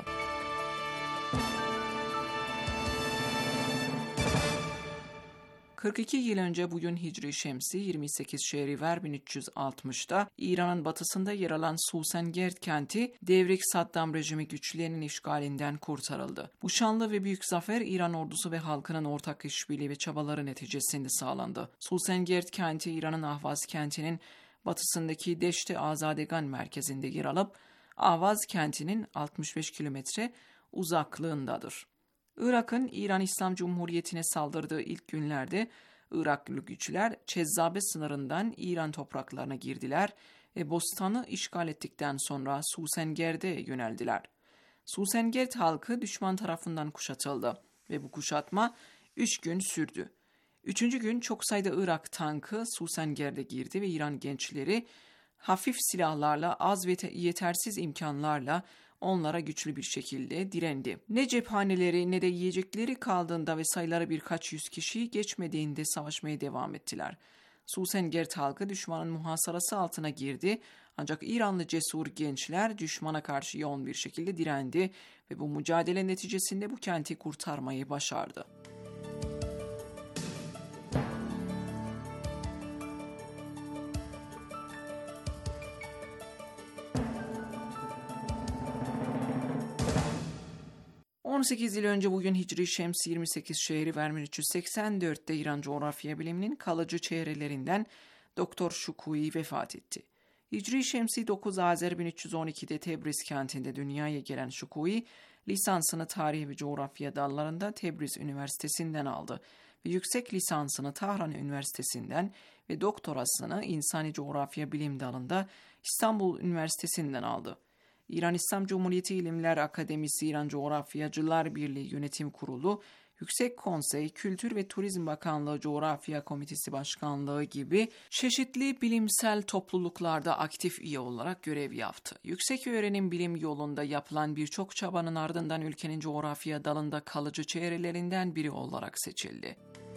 ...42 yıl önce bugün Hicri Şemsi 28 Şehriver 1360'da İran'ın batısında yer alan Susengerd kenti devrik Saddam rejimi güçlerinin işgalinden kurtarıldı. Bu şanlı ve büyük zafer İran ordusu ve halkının ortak işbirliği ve çabaları neticesinde sağlandı. Susengerd kenti İran'ın Ahvaz kentinin batısındaki Deşte Azadegan merkezinde yer alıp Ahvaz kentinin 65 kilometre uzaklığındadır. Irak'ın İran İslam Cumhuriyeti'ne saldırdığı ilk günlerde Iraklı güçler Çezzabe sınırından İran topraklarına girdiler ve Bostan'ı işgal ettikten sonra Susengerd'e yöneldiler. Susengerd halkı düşman tarafından kuşatıldı ve bu kuşatma 3 gün sürdü. 3. gün çok sayıda Irak tankı Susengerd'e girdi ve İran gençleri hafif silahlarla az ve yetersiz imkanlarla onlara güçlü bir şekilde direndi. Ne cephaneleri ne de yiyecekleri kaldığında ve sayıları birkaç yüz kişiyi geçmediğinde savaşmaya devam ettiler. Susengerd halkı düşmanın muhasarası altına girdi ancak İranlı cesur gençler düşmana karşı yoğun bir şekilde direndi ve bu mücadele neticesinde bu kenti kurtarmayı başardı. 18 yıl önce bugün Hicri Şemsi 28 Şehriver 1384'te İran coğrafya biliminin kalıcı çehrelerinden Doktor Şukui vefat etti. Hicri Şemsi 9 Azer 1312'de Tebriz kentinde dünyaya gelen Şukui, lisansını tarih ve coğrafya dallarında Tebriz Üniversitesi'nden aldı ve yüksek lisansını Tahran Üniversitesi'nden ve doktorasını İnsani Coğrafya Bilim dalında İstanbul Üniversitesi'nden aldı. İran İslam Cumhuriyeti İlimler Akademisi, İran Coğrafyacılar Birliği Yönetim Kurulu, Yüksek Konsey, Kültür ve Turizm Bakanlığı Coğrafya Komitesi Başkanlığı gibi çeşitli bilimsel topluluklarda aktif üye olarak görev yaptı. Yüksek öğrenim bilim yolunda yapılan birçok çabanın ardından ülkenin coğrafya dalında kalıcı çehrelerinden biri olarak seçildi.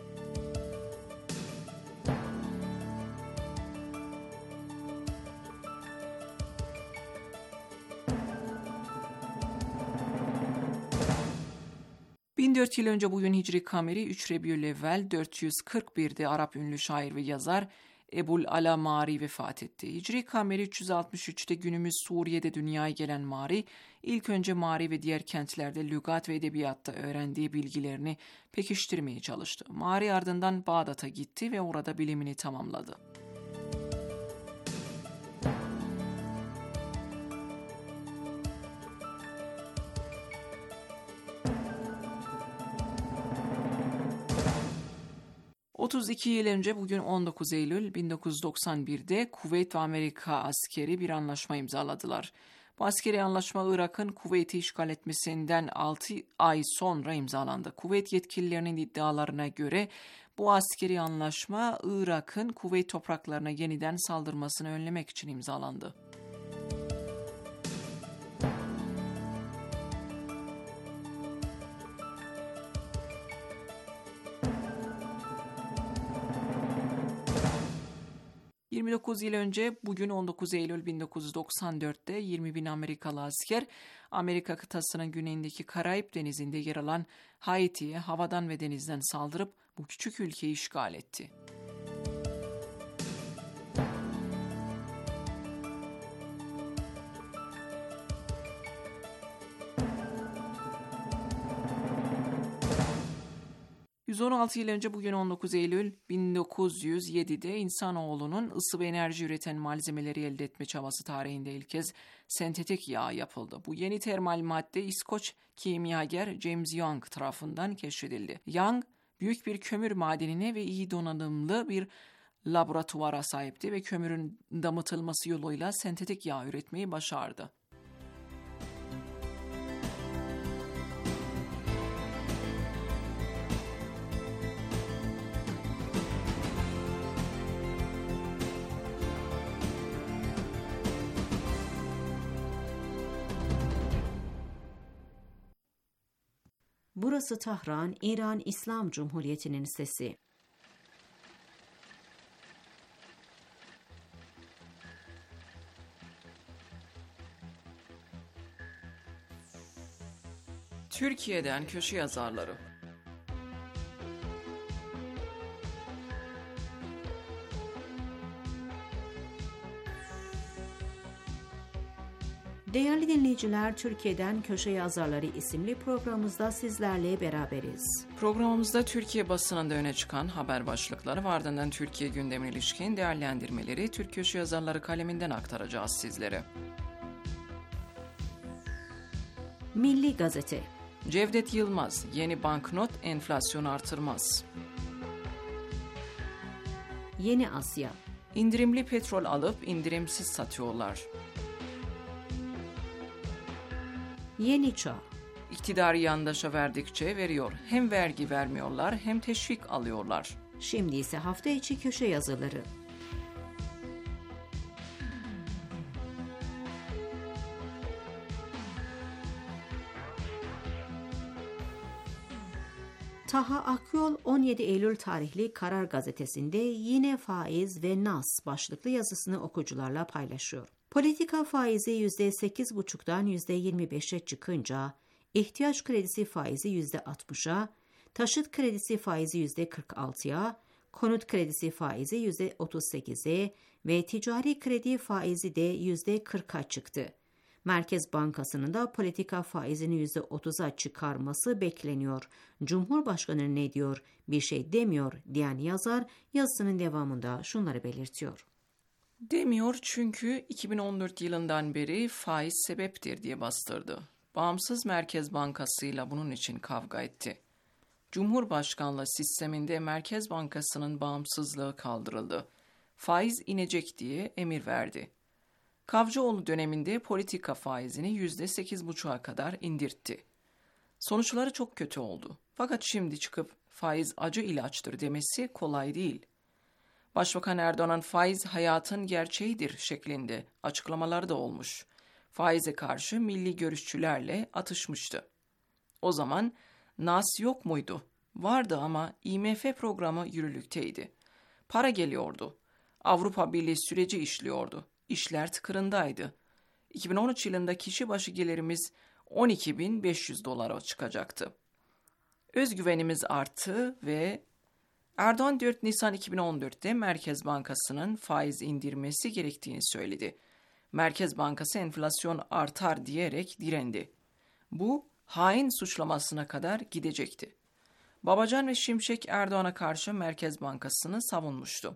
...1400 yıl önce bugün Hicri Kameri 3 Rebiülevvel 441'de Arap ünlü şair ve yazar Ebul Ala Mari vefat etti. Hicri kameri 363'te günümüz Suriye'de dünyaya gelen Mari, ilk önce Mari ve diğer kentlerde lügat ve edebiyatta öğrendiği bilgilerini pekiştirmeye çalıştı. Mari ardından Bağdat'a gitti ve orada bilimini tamamladı. ...32 yıl önce bugün 19 Eylül 1991'de Kuveyt ve Amerika askeri bir anlaşma imzaladılar. Bu askeri anlaşma Irak'ın Kuveyt'i işgal etmesinden 6 ay sonra imzalandı. Kuveyt yetkililerinin iddialarına göre bu askeri anlaşma Irak'ın Kuveyt topraklarına yeniden saldırmasını önlemek için imzalandı. ...29 yıl önce bugün 19 Eylül 1994'te 20.000 Amerikalı asker... ...Amerika kıtasının güneyindeki Karayip Denizi'nde yer alan Haiti'ye havadan ve denizden saldırıp... ...bu küçük ülkeyi işgal etti. ...116 yıl önce bugün 19 Eylül 1907'de insanoğlunun ısı ve enerji üreten malzemeleri elde etme çabası tarihinde ilk kez sentetik yağ yapıldı. Bu yeni termal madde İskoç kimyager James Young tarafından keşfedildi. Young, büyük bir kömür madenine ve iyi donanımlı bir laboratuvara sahipti ve kömürün damıtılması yoluyla sentetik yağ üretmeyi başardı. Burası Tahran, İran İslam Cumhuriyeti'nin sesi. Türkiye'den köşe yazarları. Değerli dinleyiciler, Türkiye'den Köşe Yazarları isimli programımızda sizlerle beraberiz. Programımızda Türkiye basınında öne çıkan haber başlıkları ve ardından Türkiye gündemine ilişkin değerlendirmeleri Türk Köşe Yazarları kaleminden aktaracağız sizlere. Milli Gazete. Cevdet Yılmaz, yeni banknot enflasyonu artırmaz. Yeni Asya. İndirimli petrol alıp indirimsiz satıyorlar. Yeni Çağ. İktidarı yandaşa verdikçe veriyor. Hem vergi vermiyorlar hem teşvik alıyorlar. Şimdi ise hafta içi köşe yazıları. Taha Akyol 17 Eylül tarihli Karar Gazetesi'nde yine faiz ve nas başlıklı yazısını okuyucularla paylaşıyor. Politika faizi %8,5'dan %25'e çıkınca, ihtiyaç kredisi faizi %60'a, taşıt kredisi faizi %46'ya, konut kredisi faizi %38'e ve ticari kredi faizi de %40'a çıktı. Merkez Bankası'nın da politika faizini %30'a çıkarması bekleniyor. Cumhurbaşkanı ne diyor, bir şey demiyor diyen yazar yazısının devamında şunları belirtiyor. Demiyor çünkü 2014 yılından beri faiz sebeptir diye bastırdı. Bağımsız Merkez Bankası'yla bunun için kavga etti. Cumhurbaşkanlığı sisteminde Merkez Bankası'nın bağımsızlığı kaldırıldı. Faiz inecek diye emir verdi. Kavcıoğlu döneminde politika faizini %8,5'a kadar indirtti. Sonuçları çok kötü oldu. Fakat şimdi çıkıp faiz acı ilaçtır demesi kolay değil. Başbakan Erdoğan faiz hayatın gerçeğidir şeklinde açıklamaları da olmuş. Faize karşı milli görüşçülerle atışmıştı. O zaman nas yok muydu? Vardı ama IMF programı yürürlükteydi. Para geliyordu. Avrupa Birliği süreci işliyordu. İşler tıkırındaydı. 2013 yılında kişi başı gelirimiz 12.500 dolara çıkacaktı. Özgüvenimiz arttı ve Erdoğan 4 Nisan 2014'te Merkez Bankası'nın faiz indirmesi gerektiğini söyledi. Merkez Bankası enflasyon artar diyerek direndi. Bu hain suçlamasına kadar gidecekti. Babacan ve Şimşek Erdoğan'a karşı Merkez Bankası'nı savunmuştu.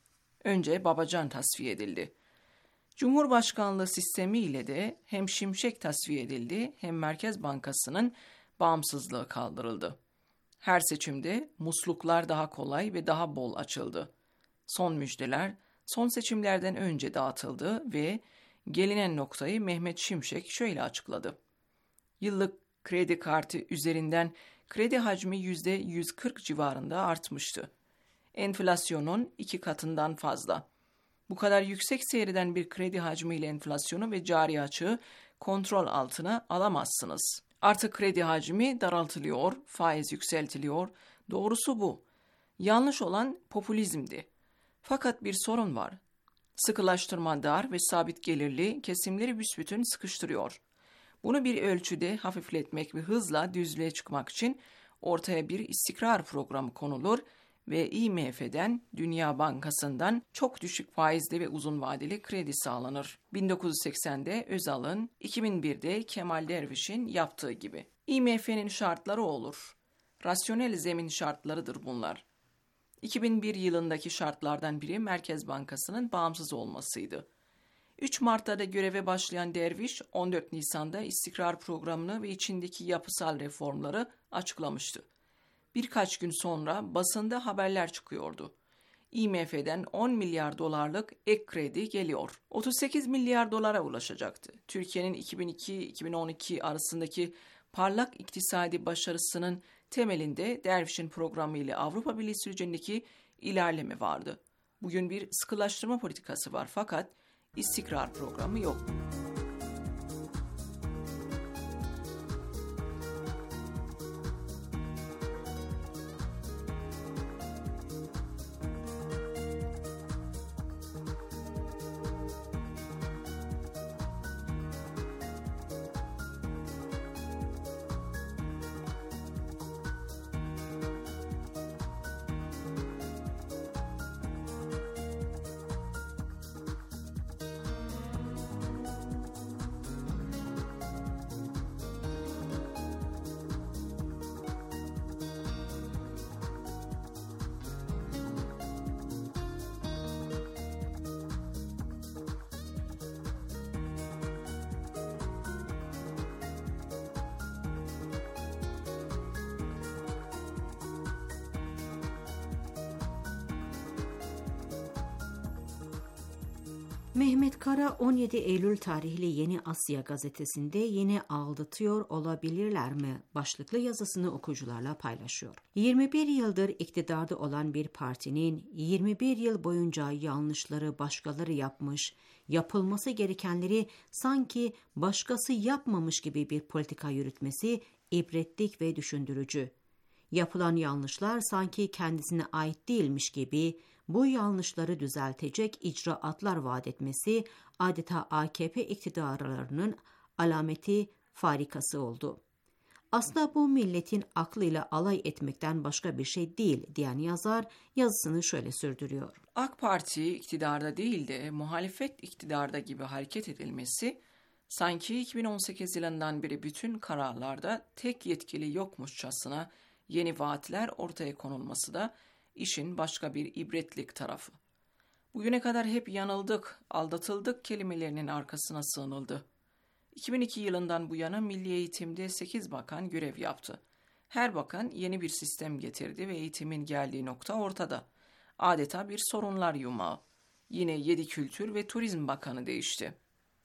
Önce Babacan tasfiye edildi. Cumhurbaşkanlığı sistemiyle de hem Şimşek tasfiye edildi hem Merkez Bankası'nın bağımsızlığı kaldırıldı. Her seçimde musluklar daha kolay ve daha bol açıldı. Son müjdeler son seçimlerden önce dağıtıldı ve gelinen noktayı Mehmet Şimşek şöyle açıkladı. Yıllık kredi kartı üzerinden kredi hacmi %140 civarında artmıştı. Enflasyonun 2 katından fazla. Bu kadar yüksek seyreden bir kredi hacmiyle enflasyonu ve cari açığı kontrol altına alamazsınız. Artık kredi hacmi daraltılıyor, faiz yükseltiliyor. Doğrusu bu. Yanlış olan popülizmdi. Fakat bir sorun var. Sıkılaştırma dar ve sabit gelirli kesimleri büsbütün sıkıştırıyor. Bunu bir ölçüde hafifletmek ve hızla düzlüğe çıkmak için ortaya bir istikrar programı konulur ve IMF'den, Dünya Bankası'ndan çok düşük faizli ve uzun vadeli kredi sağlanır. 1980'de Özal'ın, 2001'de Kemal Derviş'in yaptığı gibi. IMF'nin şartları olur. Rasyonel zemin şartlarıdır bunlar. 2001 yılındaki şartlardan biri Merkez Bankası'nın bağımsız olmasıydı. 3 Mart'ta da göreve başlayan Derviş, 14 Nisan'da istikrar programını ve içindeki yapısal reformları açıklamıştı. Birkaç gün sonra basında haberler çıkıyordu. IMF'den 10 milyar dolarlık ek kredi geliyor. 38 milyar dolara ulaşacaktı. Türkiye'nin 2002-2012 arasındaki parlak iktisadi başarısının temelinde Derviş'in programı ile Avrupa Birliği sürecindeki ilerleme vardı. Bugün bir sıkılaştırma politikası var fakat istikrar programı yok. Mehmet Kara 17 Eylül tarihli Yeni Asya gazetesinde yine aldatıyor olabilirler mi başlıklı yazısını okuyucularla paylaşıyor. 21 yıldır iktidarda olan bir partinin 21 yıl boyunca yanlışları başkaları yapmış, yapılması gerekenleri sanki başkası yapmamış gibi bir politika yürütmesi ibretlik ve düşündürücü. Yapılan yanlışlar sanki kendisine ait değilmiş gibi bu yanlışları düzeltecek icraatlar vaat etmesi adeta AKP iktidarlarının alameti farikası oldu. Aslında bu milletin aklıyla alay etmekten başka bir şey değil diyen yazar yazısını şöyle sürdürüyor. AK Parti iktidarda değil de muhalefet iktidarda gibi hareket edilmesi sanki 2018 yılından beri bütün kararlarda tek yetkili yokmuşçasına yeni vaatler ortaya konulması da işin başka bir ibretlik tarafı. Bugüne kadar hep yanıldık, aldatıldık kelimelerinin arkasına sığınıldı. 2002 yılından bu yana milli eğitimde 8 bakan görev yaptı. Her bakan yeni bir sistem getirdi ve eğitimin geldiği nokta ortada. Adeta bir sorunlar yumağı. Yine 7 Kültür ve Turizm Bakanı değişti.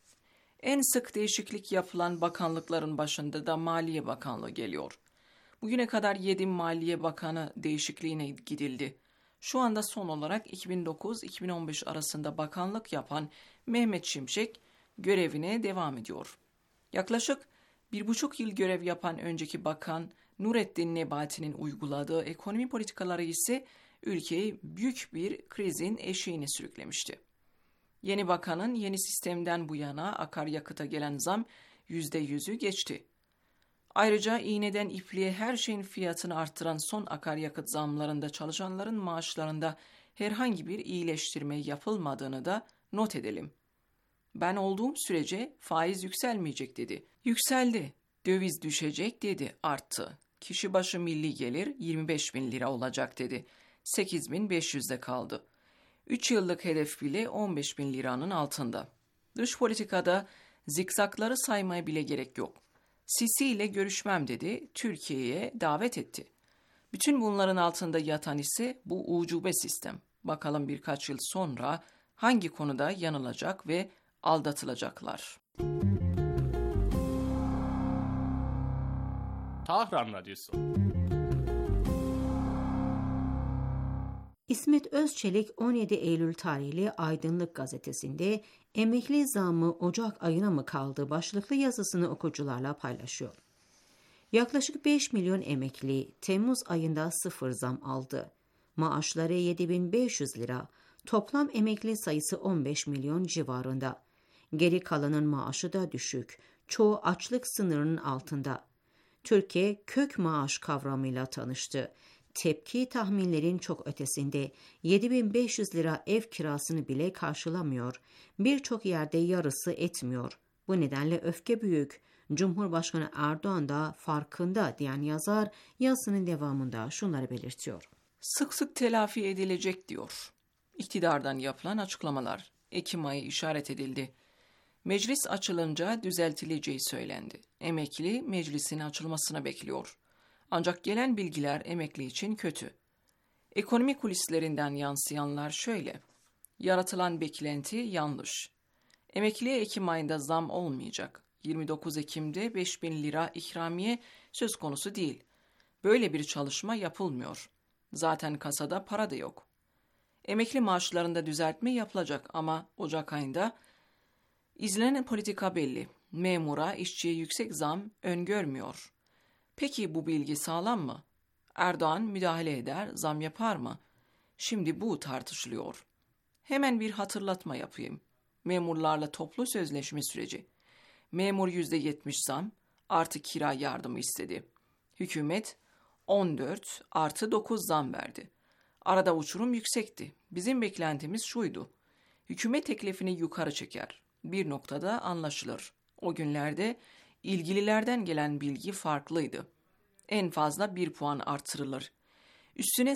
En sık değişiklik yapılan bakanlıkların başında da Maliye Bakanlığı geliyor. Bugüne kadar 7 Maliye Bakanı değişikliğine gidildi. Şu anda son olarak 2009-2015 arasında bakanlık yapan Mehmet Şimşek görevine devam ediyor. Yaklaşık 1,5 yıl görev yapan önceki bakan Nurettin Nebati'nin uyguladığı ekonomi politikaları ise ülkeyi büyük bir krizin eşiğine sürüklemişti. Yeni bakanın yeni sistemden bu yana akaryakıta gelen zam %100'ü geçti. Ayrıca iğneden ipliğe her şeyin fiyatını arttıran son akaryakıt zamlarında çalışanların maaşlarında herhangi bir iyileştirme yapılmadığını da not edelim. Ben olduğum sürece faiz yükselmeyecek dedi. Yükseldi. Döviz düşecek dedi, arttı. Kişi başı milli gelir 25.000 lira olacak dedi. 8.500'de kaldı. 3 yıllık hedef bile 15.000 liranın altında. Dış politikada zikzakları saymaya bile gerek yok. Sisi ile görüşmem dedi, Türkiye'ye davet etti. Bütün bunların altında yatan ise bu ucube sistem. Bakalım birkaç yıl sonra hangi konuda yanılacak ve aldatılacaklar. Tahran Radyosu. İsmet Özçelik 17 Eylül tarihli Aydınlık gazetesinde emekli zammı Ocak ayına mı kaldı başlıklı yazısını okuyucularla paylaşıyor. Yaklaşık 5 milyon emekli Temmuz ayında 0 zam aldı. Maaşları 7.500 lira, toplam emekli sayısı 15 milyon civarında. Geri kalanın maaşı da düşük, çoğu açlık sınırının altında. Türkiye kök maaş kavramıyla tanıştı. Tepki tahminlerin çok ötesinde. 7.500 lira ev kirasını bile karşılamıyor. Birçok yerde yarısı etmiyor. Bu nedenle öfke büyük. Cumhurbaşkanı Erdoğan da farkında diyen yazar yazısının devamında şunları belirtiyor. Sık sık telafi edilecek diyor. İktidardan yapılan açıklamalar. Ekim ayı işaret edildi. Meclis açılınca düzeltileceği söylendi. Emekli meclisin açılmasını bekliyor. Ancak gelen bilgiler emekli için kötü. Ekonomi kulislerinden yansıyanlar şöyle. Yaratılan beklenti yanlış. Emekliye Ekim ayında zam olmayacak. 29 Ekim'de 5.000 lira ikramiye söz konusu değil. Böyle bir çalışma yapılmıyor. Zaten kasada para da yok. Emekli maaşlarında düzeltme yapılacak ama Ocak ayında izlenen politika belli. Memura, işçiye yüksek zam öngörmüyor. Peki bu bilgi sağlam mı? Erdoğan müdahale eder, zam yapar mı? Şimdi bu tartışılıyor. Hemen bir hatırlatma yapayım. Memurlarla toplu sözleşme süreci. Memur %70 zam, artı kira yardımı istedi. Hükümet 14 artı 9 zam verdi. Arada uçurum yüksekti. Bizim beklentimiz şuydu. Hükümet teklifini yukarı çeker. Bir noktada anlaşılır. O günlerde ilgililerden gelen bilgi farklıydı. En fazla 1 puan artırılır. Üstüne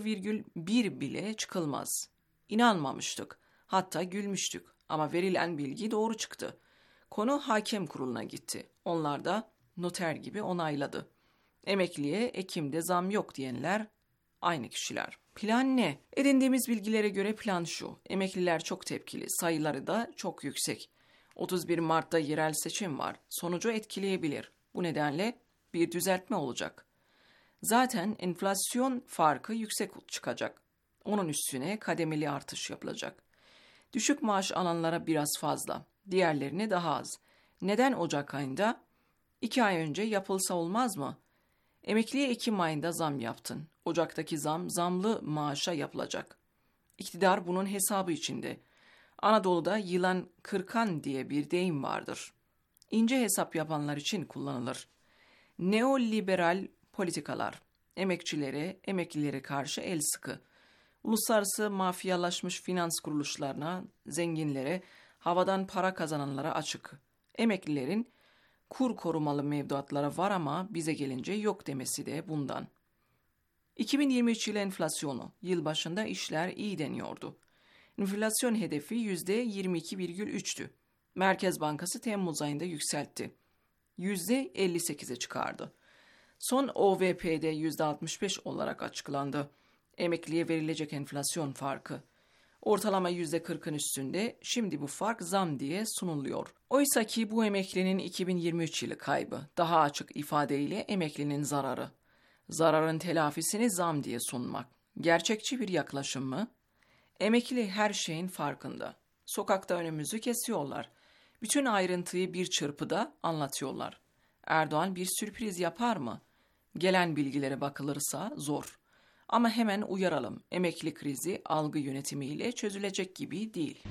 0,1 bile çıkılmaz. İnanmamıştık. Hatta gülmüştük. Ama verilen bilgi doğru çıktı. Konu hakem kuruluna gitti. Onlar da noter gibi onayladı. Emekliye Ekim'de zam yok diyenler aynı kişiler. Plan ne? Edindiğimiz bilgilere göre plan şu. Emekliler çok tepkili. Sayıları da çok yüksek. 31 Mart'ta yerel seçim var. Sonucu etkileyebilir. Bu nedenle bir düzeltme olacak. Zaten enflasyon farkı yüksek çıkacak. Onun üstüne kademeli artış yapılacak. Düşük maaş alanlara biraz fazla, diğerlerine daha az. Neden Ocak ayında? 2 ay önce yapılsa olmaz mı? Emekliye Ekim ayında zam yaptın. Ocak'taki zam, zamlı maaşa yapılacak. İktidar bunun hesabı içinde. Anadolu'da yılan kırkan diye bir deyim vardır. İnce hesap yapanlar için kullanılır. Neoliberal politikalar, emekçilere, emeklilere karşı el sıkı. Uluslararası mafyalaşmış finans kuruluşlarına, zenginlere, havadan para kazananlara açık. Emeklilerin kur korumalı mevduatlara var ama bize gelince yok demesi de bundan. 2023 yılı enflasyonu, yılbaşında işler iyi deniyordu. Enflasyon hedefi %22,3'tü. Merkez Bankası Temmuz ayında yükseltti. %58'e çıkardı. Son OVP'de %65 olarak açıklandı. Emekliye verilecek enflasyon farkı. Ortalama %40'ın üstünde, şimdi bu fark zam diye sunuluyor. Oysa ki bu emeklinin 2023 yılı kaybı, daha açık ifadeyle emeklinin zararı. Zararın telafisini zam diye sunmak. Gerçekçi bir yaklaşım mı? Emekli her şeyin farkında. Sokakta önümüzü kesiyorlar. Bütün ayrıntıyı bir çırpıda anlatıyorlar. Erdoğan bir sürpriz yapar mı? Gelen bilgilere bakılırsa zor. Ama hemen uyaralım, emekli krizi algı yönetimiyle çözülecek gibi değil.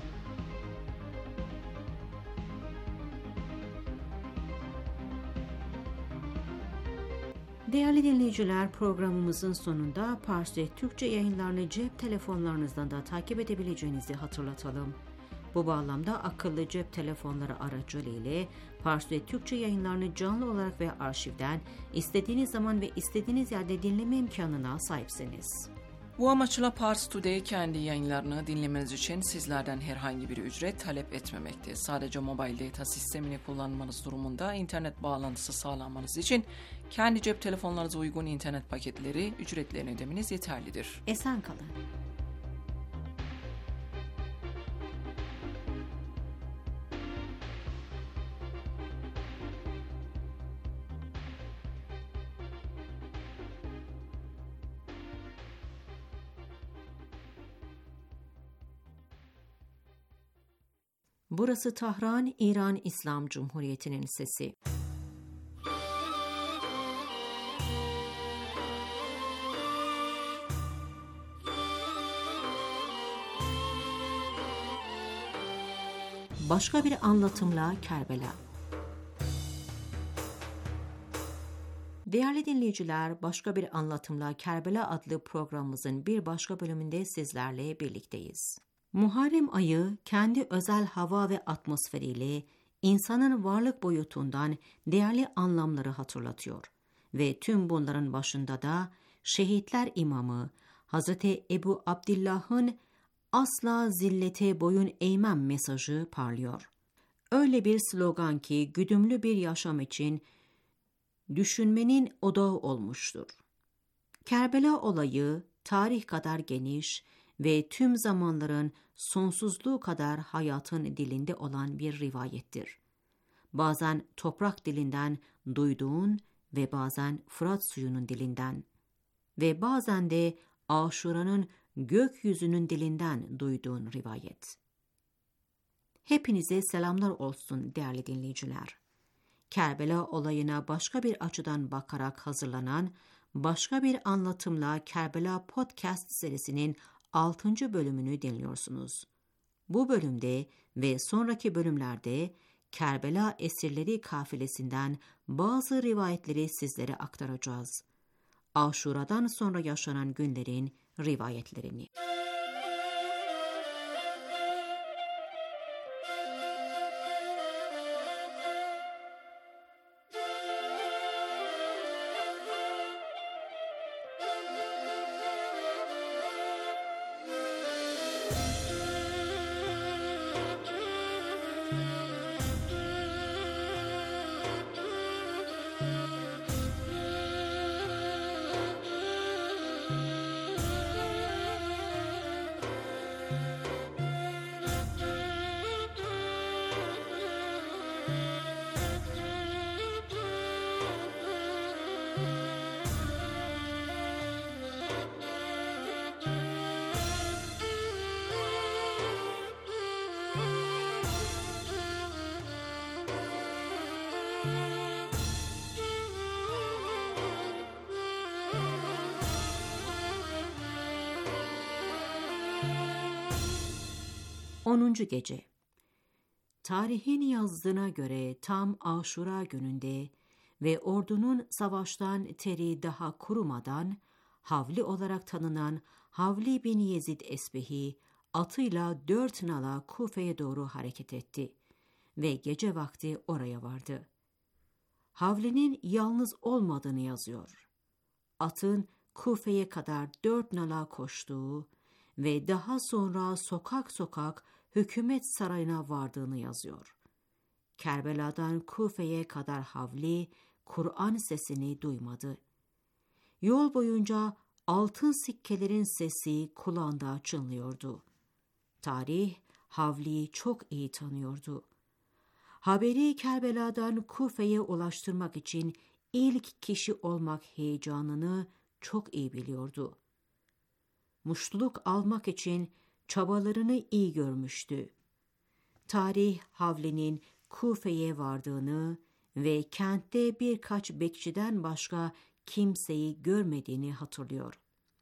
Değerli dinleyiciler, programımızın sonunda Pars ve Türkçe yayınlarını cep telefonlarınızdan da takip edebileceğinizi hatırlatalım. Bu bağlamda akıllı cep telefonları aracılığıyla Pars ve Türkçe yayınlarını canlı olarak ve arşivden istediğiniz zaman ve istediğiniz yerde dinleme imkanına sahipsiniz. Bu amaçla Pars Today kendi yayınlarını dinlemeniz için sizlerden herhangi bir ücret talep etmemekte. Sadece mobile data sistemini kullanmanız durumunda internet bağlantısı sağlanmanız için kendi cep telefonlarınıza uygun internet paketleri ücretlerini ödemeniz yeterlidir. Esen kalın. Burası Tahran, İran İslam Cumhuriyeti'nin sesi. Başka bir anlatımla Kerbela. Değerli dinleyiciler, Başka Bir Anlatımla Kerbela adlı programımızın bir başka bölümünde sizlerle birlikteyiz. Muharrem ayı kendi özel hava ve atmosferiyle insanın varlık boyutundan değerli anlamları hatırlatıyor ve tüm bunların başında da şehitler imamı Hazreti Ebu Abdillah'ın asla zillete boyun eğmem mesajı parlıyor. Öyle bir slogan ki güdümlü bir yaşam için düşünmenin odağı olmuştur. Kerbela olayı tarih kadar geniş ve tüm zamanların sonsuzluğu kadar hayatın dilinde olan bir rivayettir. Bazen toprak dilinden duyduğun ve bazen Fırat suyunun dilinden ve bazen de Aşura'nın gökyüzünün dilinden duyduğun rivayet. Hepinize selamlar olsun değerli dinleyiciler. Kerbela olayına başka bir açıdan bakarak hazırlanan Başka Bir Anlatımla Kerbela Podcast serisinin 6. bölümünü dinliyorsunuz. Bu bölümde ve sonraki bölümlerde Kerbela esirleri kafilesinden bazı rivayetleri sizlere aktaracağız. Aşura'dan sonra yaşanan günlerin rivayetlerini. Onuncu gece. Tarihin yazdığına göre tam Aşura gününde ve ordunun savaştan teri daha kurumadan Havli olarak tanınan Havli bin Yezid Esbehi atıyla 4 nala Kufe'ye doğru hareket etti ve gece vakti oraya vardı. Havli'nin yalnız olmadığını yazıyor. Atın Kufe'ye kadar 4 nala koştuğu ve daha sonra sokak sokak hükümet sarayına vardığını yazıyor. Kerbela'dan Kufe'ye kadar Havli, Kur'an sesini duymadı. Yol boyunca altın sikkelerin sesi kulağında çınlıyordu. Tarih, Havli'yi çok iyi tanıyordu. Haberi Kerbela'dan Kufe'ye ulaştırmak için ilk kişi olmak heyecanını çok iyi biliyordu. Muşluluk almak için çabalarını iyi görmüştü. Tarih, Havli'nin Kufe'ye vardığını ve kentte birkaç bekçiden başka kimseyi görmediğini hatırlıyor.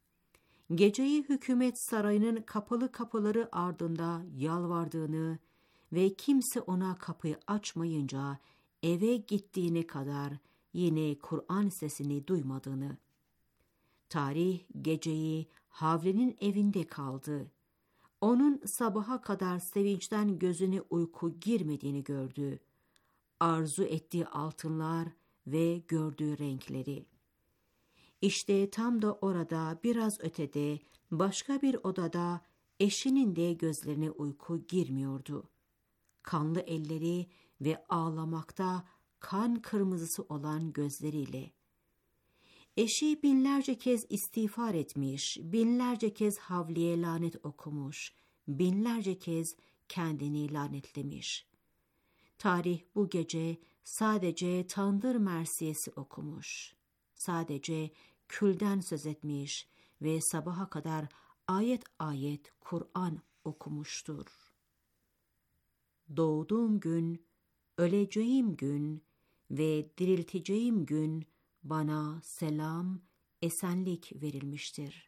Geceyi hükümet sarayının kapalı kapıları ardında yalvardığını ve kimse ona kapıyı açmayınca eve gittiğine kadar yine Kur'an sesini duymadığını. Tarih geceyi Havli'nin evinde kaldı. Onun sabaha kadar sevinçten gözüne uyku girmediğini gördü. Arzu ettiği altınlar ve gördüğü renkleri. İşte tam da orada biraz ötede başka bir odada eşinin de gözlerine uyku girmiyordu. Kanlı elleri ve ağlamakta kan kırmızısı olan gözleriyle. Eşi binlerce kez istiğfar etmiş, binlerce kez Havli'ye lanet okumuş, binlerce kez kendini lanetlemiş. Tarih bu gece sadece Tandır Mersiyesi okumuş. Sadece külden söz etmiş ve sabaha kadar ayet ayet Kur'an okumuştur. Doğduğum gün, öleceğim gün ve dirilteceğim gün bana selam, esenlik verilmiştir.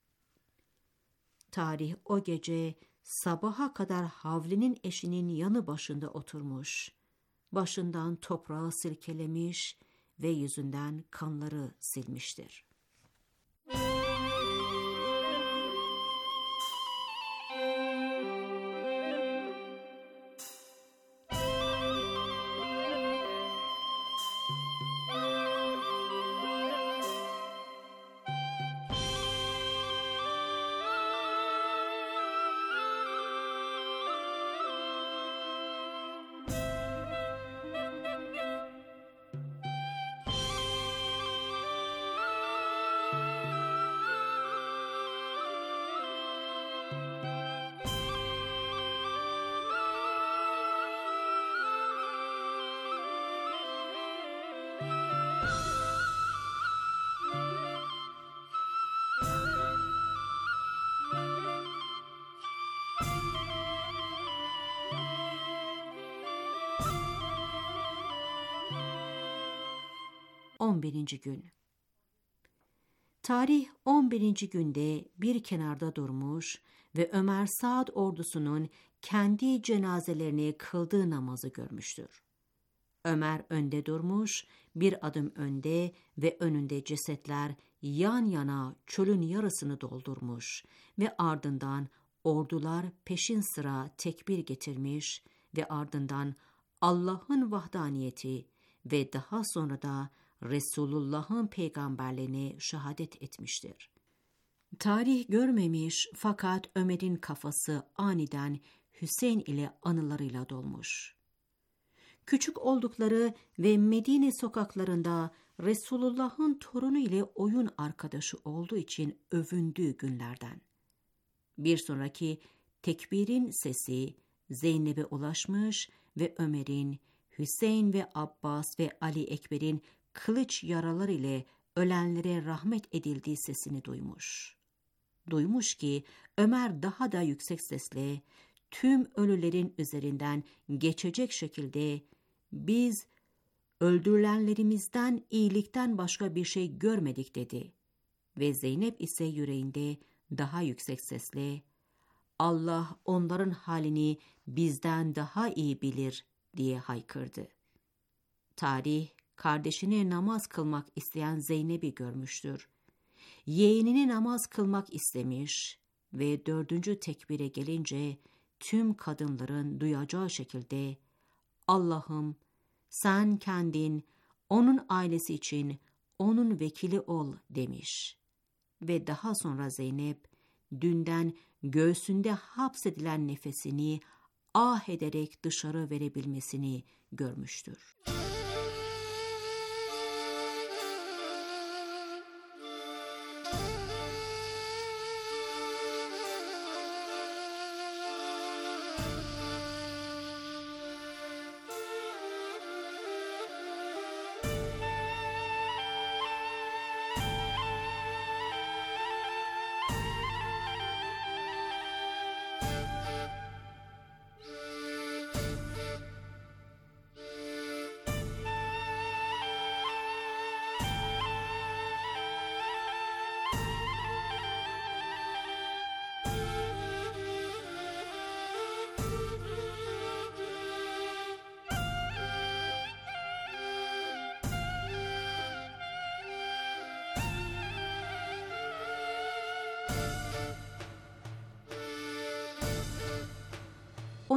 Tarih o gece sabaha kadar Havli'nin eşinin yanı başında oturmuş, başından toprağı silkelemiş ve yüzünden kanları silmiştir. Gün. Tarih 11. günde bir kenarda durmuş ve Ömer Saad ordusunun kendi cenazelerini kıldığı namazı görmüştür. Ömer önde durmuş, bir adım önde ve önünde cesetler yan yana çölün yarısını doldurmuş ve ardından ordular peşin sıra tekbir getirmiş ve ardından Allah'ın vahdaniyeti ve daha sonra da Resulullah'ın peygamberliğine şehadet etmiştir. Tarih görmemiş fakat Ömer'in kafası aniden Hüseyin ile anılarıyla dolmuş. Küçük oldukları ve Medine sokaklarında Resulullah'ın torunu ile oyun arkadaşı olduğu için övündüğü günlerden. Bir sonraki tekbirin sesi Zeynep'e ulaşmış ve Ömer'in, Hüseyin ve Abbas ve Ali Ekber'in kılıç yaralar ile ölenlere rahmet edildiği sesini duymuş. Duymuş ki Ömer daha da yüksek sesle tüm ölülerin üzerinden geçecek şekilde biz öldürülenlerimizden iyilikten başka bir şey görmedik dedi. Ve Zeynep ise yüreğinde daha yüksek sesle Allah onların halini bizden daha iyi bilir diye haykırdı. Tarih kardeşine namaz kılmak isteyen Zeynep'i görmüştür. Yeğenini namaz kılmak istemiş ve 4. tekbire gelince tüm kadınların duyacağı şekilde Allah'ım sen kendin onun ailesi için onun vekili ol demiş. Ve daha sonra Zeynep dünden göğsünde hapsedilen nefesini ah ederek dışarı verebilmesini görmüştür.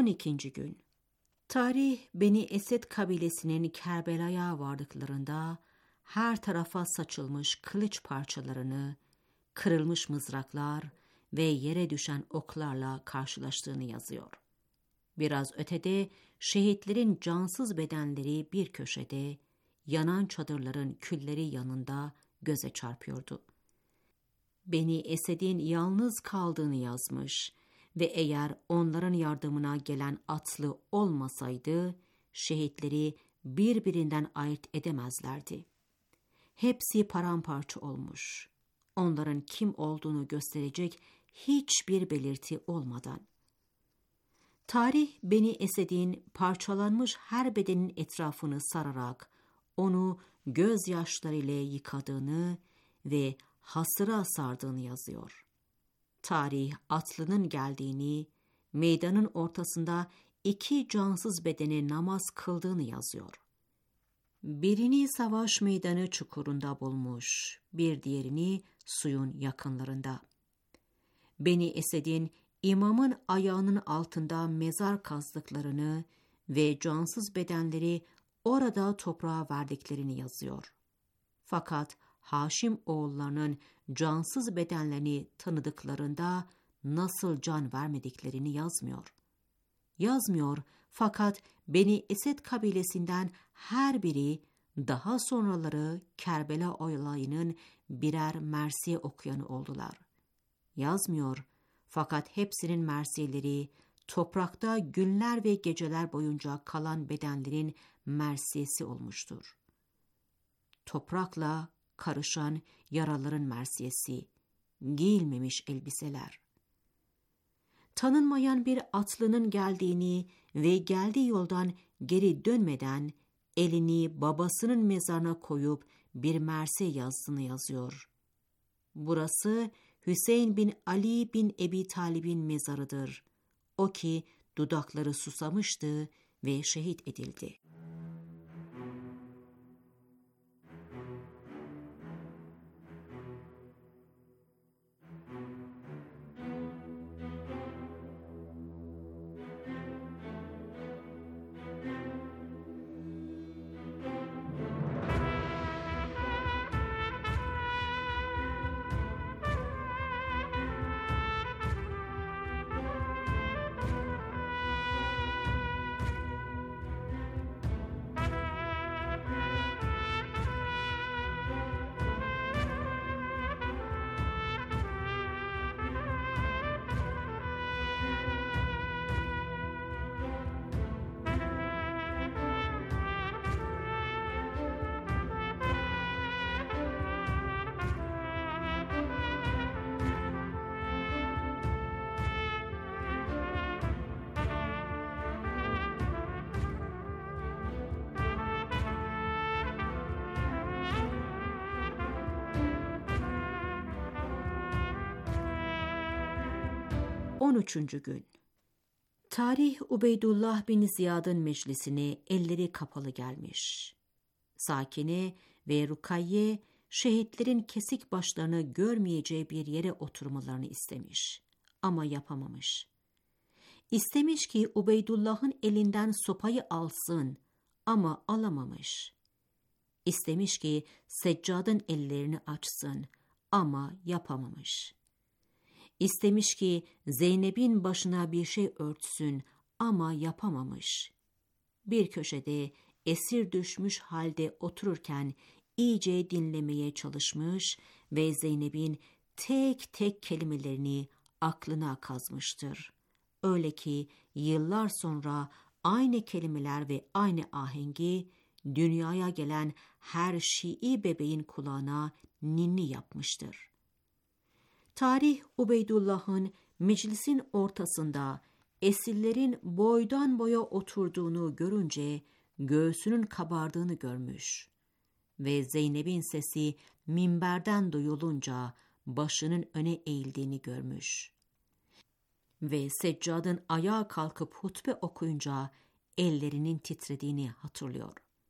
12. gün. Tarih Beni Esed kabilesinin Kerbela'ya vardıklarında her tarafa saçılmış kılıç parçalarını, kırılmış mızraklar ve yere düşen oklarla karşılaştığını yazıyor. Biraz ötede şehitlerin cansız bedenleri bir köşede, yanan çadırların külleri yanında göze çarpıyordu. Beni Esed'in yalnız kaldığını yazmış ve eğer onların yardımına gelen atlı olmasaydı, şehitleri birbirinden ayırt edemezlerdi. Hepsi paramparça olmuş. Onların kim olduğunu gösterecek hiçbir belirti olmadan. Tarih Beni Esed'in parçalanmış her bedenin etrafını sararak onu gözyaşlarıyla yıkadığını ve hasıra sardığını yazıyor. Tarih atlının geldiğini, meydanın ortasında 2 cansız bedene namaz kıldığını yazıyor. Birini savaş meydanı çukurunda bulmuş, bir diğerini suyun yakınlarında. Beni Esed'in imamın ayağının altında mezar kazdıklarını ve cansız bedenleri orada toprağa verdiklerini yazıyor. Fakat Haşim oğullarının cansız bedenlerini tanıdıklarında nasıl can vermediklerini yazmıyor. Yazmıyor fakat Beni Esed kabilesinden her biri daha sonraları Kerbela olayının birer mersiye okuyanı oldular. Yazmıyor fakat hepsinin mersiyeleri toprakta günler ve geceler boyunca kalan bedenlerin mersiyesi olmuştur. Toprakla karışan yaraların mersiyesi, giyilmemiş elbiseler. Tanınmayan bir atlının geldiğini ve geldiği yoldan geri dönmeden elini babasının mezarına koyup bir mersiye yazdığını yazıyor. Burası Hüseyin bin Ali bin Ebi Talib'in mezarıdır. O ki dudakları susamıştı ve şehit edildi. On 13. gün. Tarih Ubeydullah bin Ziyad'ın meclisine elleri kapalı gelmiş. Sakine ve Rukayye şehitlerin kesik başlarını görmeyeceği bir yere oturmalarını istemiş ama yapamamış. İstemiş ki Ubeydullah'ın elinden sopayı alsın ama alamamış. İstemiş ki Seccad'ın ellerini açsın ama yapamamış. İstemiş ki Zeynep'in başına bir şey örtsün ama yapamamış. Bir köşede esir düşmüş halde otururken iyice dinlemeye çalışmış ve Zeynep'in tek tek kelimelerini aklına kazmıştır. Öyle ki yıllar sonra aynı kelimeler ve aynı ahengi dünyaya gelen her Şii bebeğin kulağına ninni yapmıştır. Tarih Ubeydullah'ın meclisin ortasında esirlerin boydan boya oturduğunu görünce göğsünün kabardığını görmüş ve Zeynep'in sesi minberden duyulunca başının öne eğildiğini görmüş ve Seccad'ın ayağa kalkıp hutbe okuyunca ellerinin titrediğini hatırlıyor.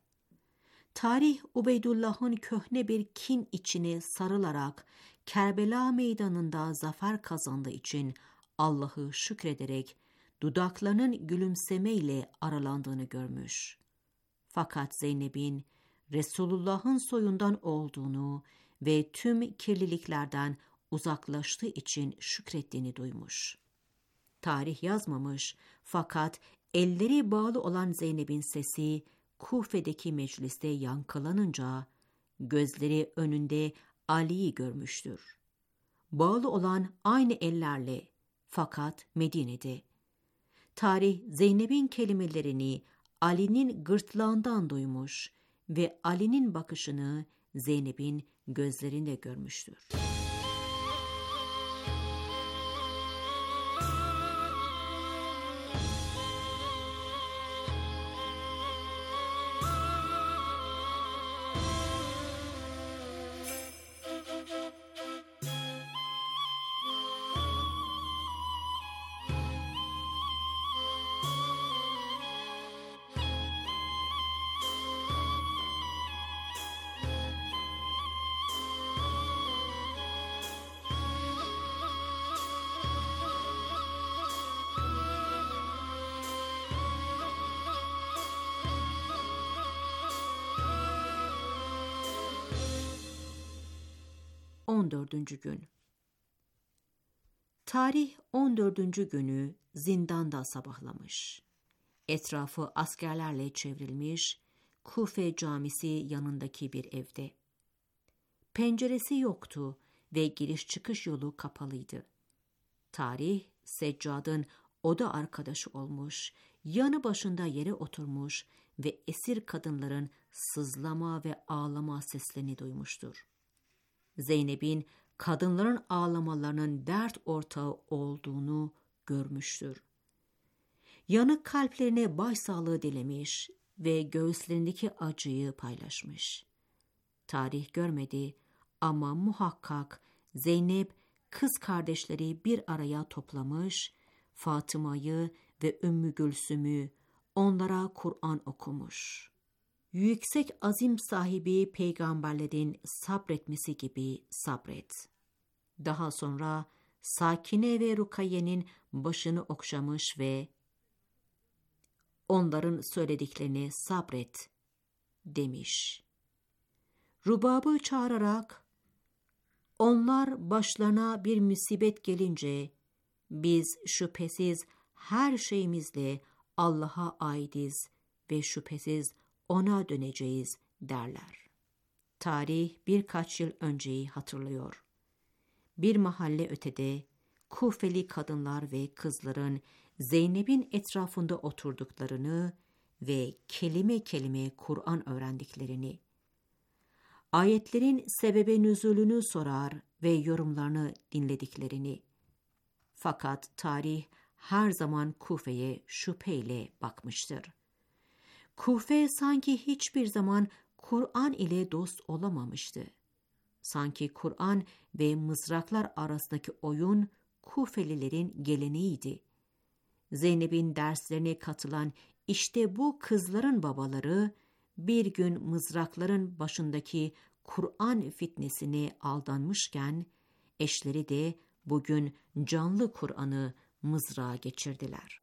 Tarih Ubeydullah'ın köhne bir kin içine sarılarak Kerbela meydanında zafer kazandığı için Allah'ı şükrederek dudaklarının gülümsemeyle aralandığını görmüş. Fakat Zeynep'in Resulullah'ın soyundan olduğunu ve tüm kirliliklerden uzaklaştığı için şükrettiğini duymuş. Tarih yazmamış fakat elleri bağlı olan Zeynep'in sesi Kufe'deki mecliste yankılanınca gözleri önünde Ali'yi görmüştür. Bağlı olan aynı ellerle fakat Medine'de. Tarih Zeynep'in kelimelerini Ali'nin gırtlağından duymuş ve Ali'nin bakışını Zeynep'in gözlerinde görmüştür. Gün. Tarih 14. günü zindanda sabahlamış. Etrafı askerlerle çevrilmiş, Kufe camisi yanındaki bir evde. Penceresi yoktu ve giriş çıkış yolu kapalıydı. Tarih, Seccad'ın oda arkadaşı olmuş, yanı başında yere oturmuş ve esir kadınların sızlama ve ağlama seslerini duymuştur. Zeynep'in kadınların ağlamalarının dert ortağı olduğunu görmüştür. Yanık kalplerine başsağlığı dilemiş ve göğüslerindeki acıyı paylaşmış. Tarih görmedi ama muhakkak Zeynep kız kardeşleri bir araya toplamış, Fatıma'yı ve Ümmü Gülsüm'ü onlara Kur'an okumuş. Yüksek azim sahibi peygamberlerin sabretmesi gibi sabret. Daha sonra Sakine ve Rukiye'nin başını okşamış ve onların söylediklerini sabret demiş. Rubab'ı çağırarak onlar başlarına bir musibet gelince biz şüphesiz her şeyimizle Allah'a aidiz ve şüphesiz ona döneceğiz derler. Tarih birkaç yıl önceyi hatırlıyor. Bir mahalle ötede Kufeli kadınlar ve kızların Zeynep'in etrafında oturduklarını ve kelime kelime Kur'an öğrendiklerini, ayetlerin sebebe nüzulünü sorar ve yorumlarını dinlediklerini. Fakat tarih her zaman Kufe'ye şüpheyle bakmıştır. Kufe sanki hiçbir zaman Kur'an ile dost olamamıştı. Sanki Kur'an ve mızraklar arasındaki oyun Kufelilerin geleneğiydi. Zeynep'in derslerine katılan işte bu kızların babaları bir gün mızrakların başındaki Kur'an fitnesine aldanmışken eşleri de bugün canlı Kur'an'ı mızrağa geçirdiler.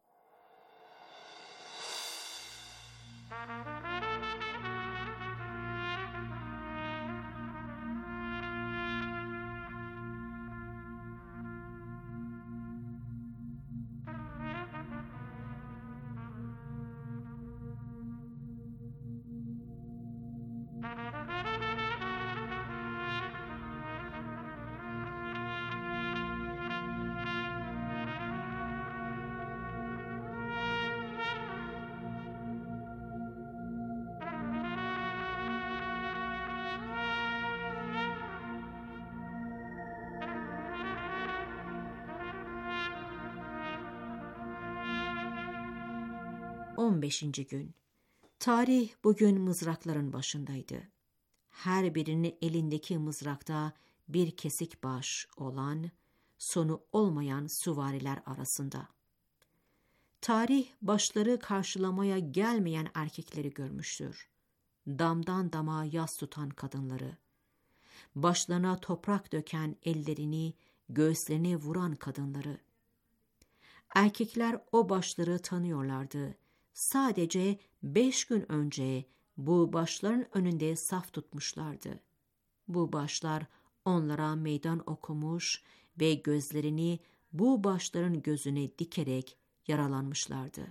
Gün. Tarih bugün mızrakların başındaydı. Her birinin elindeki mızrakta bir kesik baş olan, sonu olmayan süvariler arasında. Tarih başları karşılamaya gelmeyen erkekleri görmüştür. Damdan dama yas tutan kadınları, başlarına toprak döken ellerini göğüslerine vuran kadınları, Erkekler o başları tanıyorlardı. Sadece 5 gün önce bu başların önünde saf tutmuşlardı. Bu başlar onlara meydan okumuş ve gözlerini bu başların gözüne dikerek yaralanmışlardı.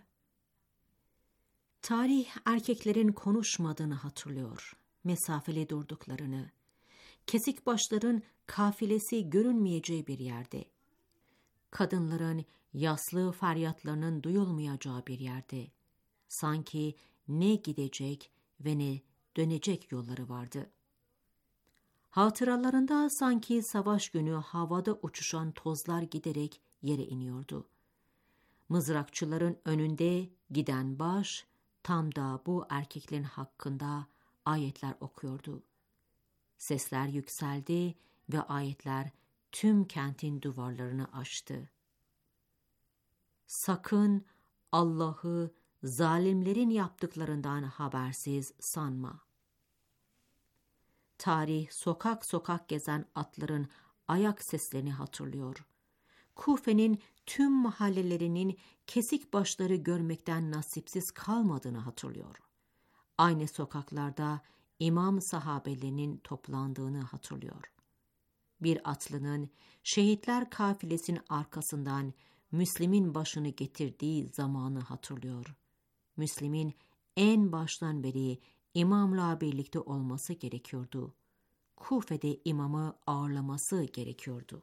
Tarih erkeklerin konuşmadığını hatırlıyor, mesafeli durduklarını, kesik başların kafilesi görünmeyeceği bir yerde, kadınların yaslı feryatlarının duyulmayacağı bir yerde, sanki ne gidecek ve ne dönecek yolları vardı. Hatıralarında sanki savaş günü havada uçuşan tozlar giderek yere iniyordu. Mızrakçıların önünde giden baş, tam da bu erkeklerin hakkında ayetler okuyordu. Sesler yükseldi ve ayetler tüm kentin duvarlarını aştı. Sakın Allah'ı zalimlerin yaptıklarından habersiz sanma. Tarih sokak sokak gezen atların ayak seslerini hatırlıyor. Kufe'nin tüm mahallelerinin kesik başları görmekten nasipsiz kalmadığını hatırlıyor. Aynı sokaklarda imam sahabelerinin toplandığını hatırlıyor. Bir atlının şehitler kafilesinin arkasından Müslim'in başını getirdiği zamanı hatırlıyor. Müslim'in en baştan beri imamla birlikte olması gerekiyordu. Kufe'de imamı ağırlaması gerekiyordu.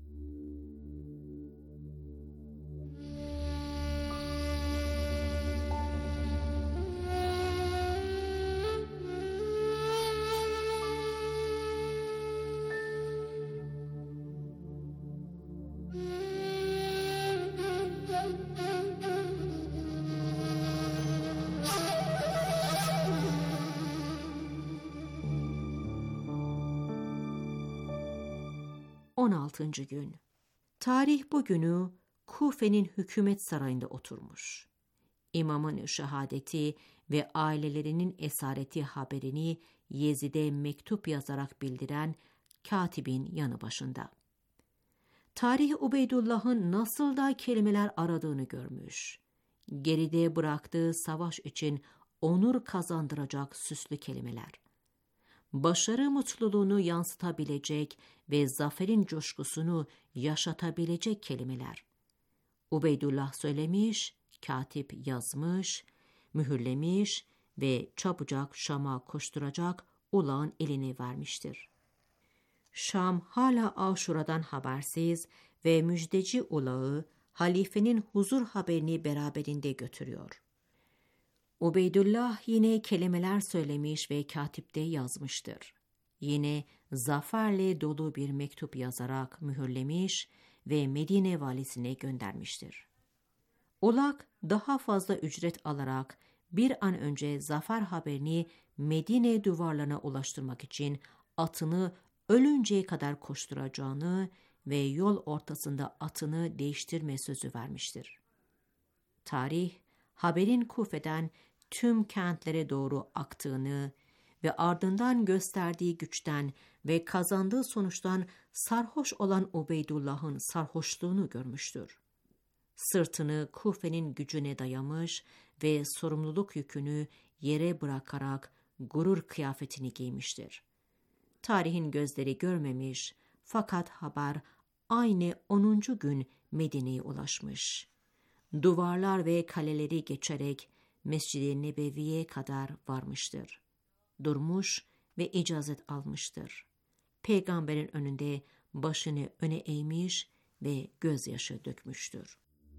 Gün. Tarih bugünü Kufe'nin hükümet sarayında oturmuş. İmamın şehadeti ve ailelerinin esareti haberini Yezid'e mektup yazarak bildiren katibin yanı başında. Tarih Ubeydullah'ın nasıl da kelimeler aradığını görmüş. Geride bıraktığı savaş için onur kazandıracak süslü kelimeler. Başarı mutluluğunu yansıtabilecek ve zaferin coşkusunu yaşatabilecek kelimeler. Ubeydullah söylemiş, katip yazmış, mühürlemiş ve çabucak Şam'a koşturacak ulağın eline vermiştir. Şam hala Aşura'dan habersiz ve müjdeci ulağı halifenin huzur haberini beraberinde götürüyor. Ubeydullah yine kelimeler söylemiş ve katipte yazmıştır. Yine zaferle dolu bir mektup yazarak mühürlemiş ve Medine valisine göndermiştir. Ulak daha fazla ücret alarak bir an önce zafer haberini Medine duvarlarına ulaştırmak için atını ölünceye kadar koşturacağını ve yol ortasında atını değiştirme sözü vermiştir. Tarih, haberin Kufe'den tüm kentlere doğru aktığını ve ardından gösterdiği güçten ve kazandığı sonuçtan sarhoş olan Ubeydullah'ın sarhoşluğunu görmüştür. Sırtını Kufe'nin gücüne dayamış ve sorumluluk yükünü yere bırakarak gurur kıyafetini giymiştir. Tarihin gözleri görmemiş fakat haber aynı 10. gün Medine'ye ulaşmış. Duvarlar ve kaleleri geçerek Mescid-i Nebevi'ye kadar varmıştır. Durmuş ve icazet almıştır. Peygamberin önünde başını öne eğmiş ve gözyaşı dökmüştür.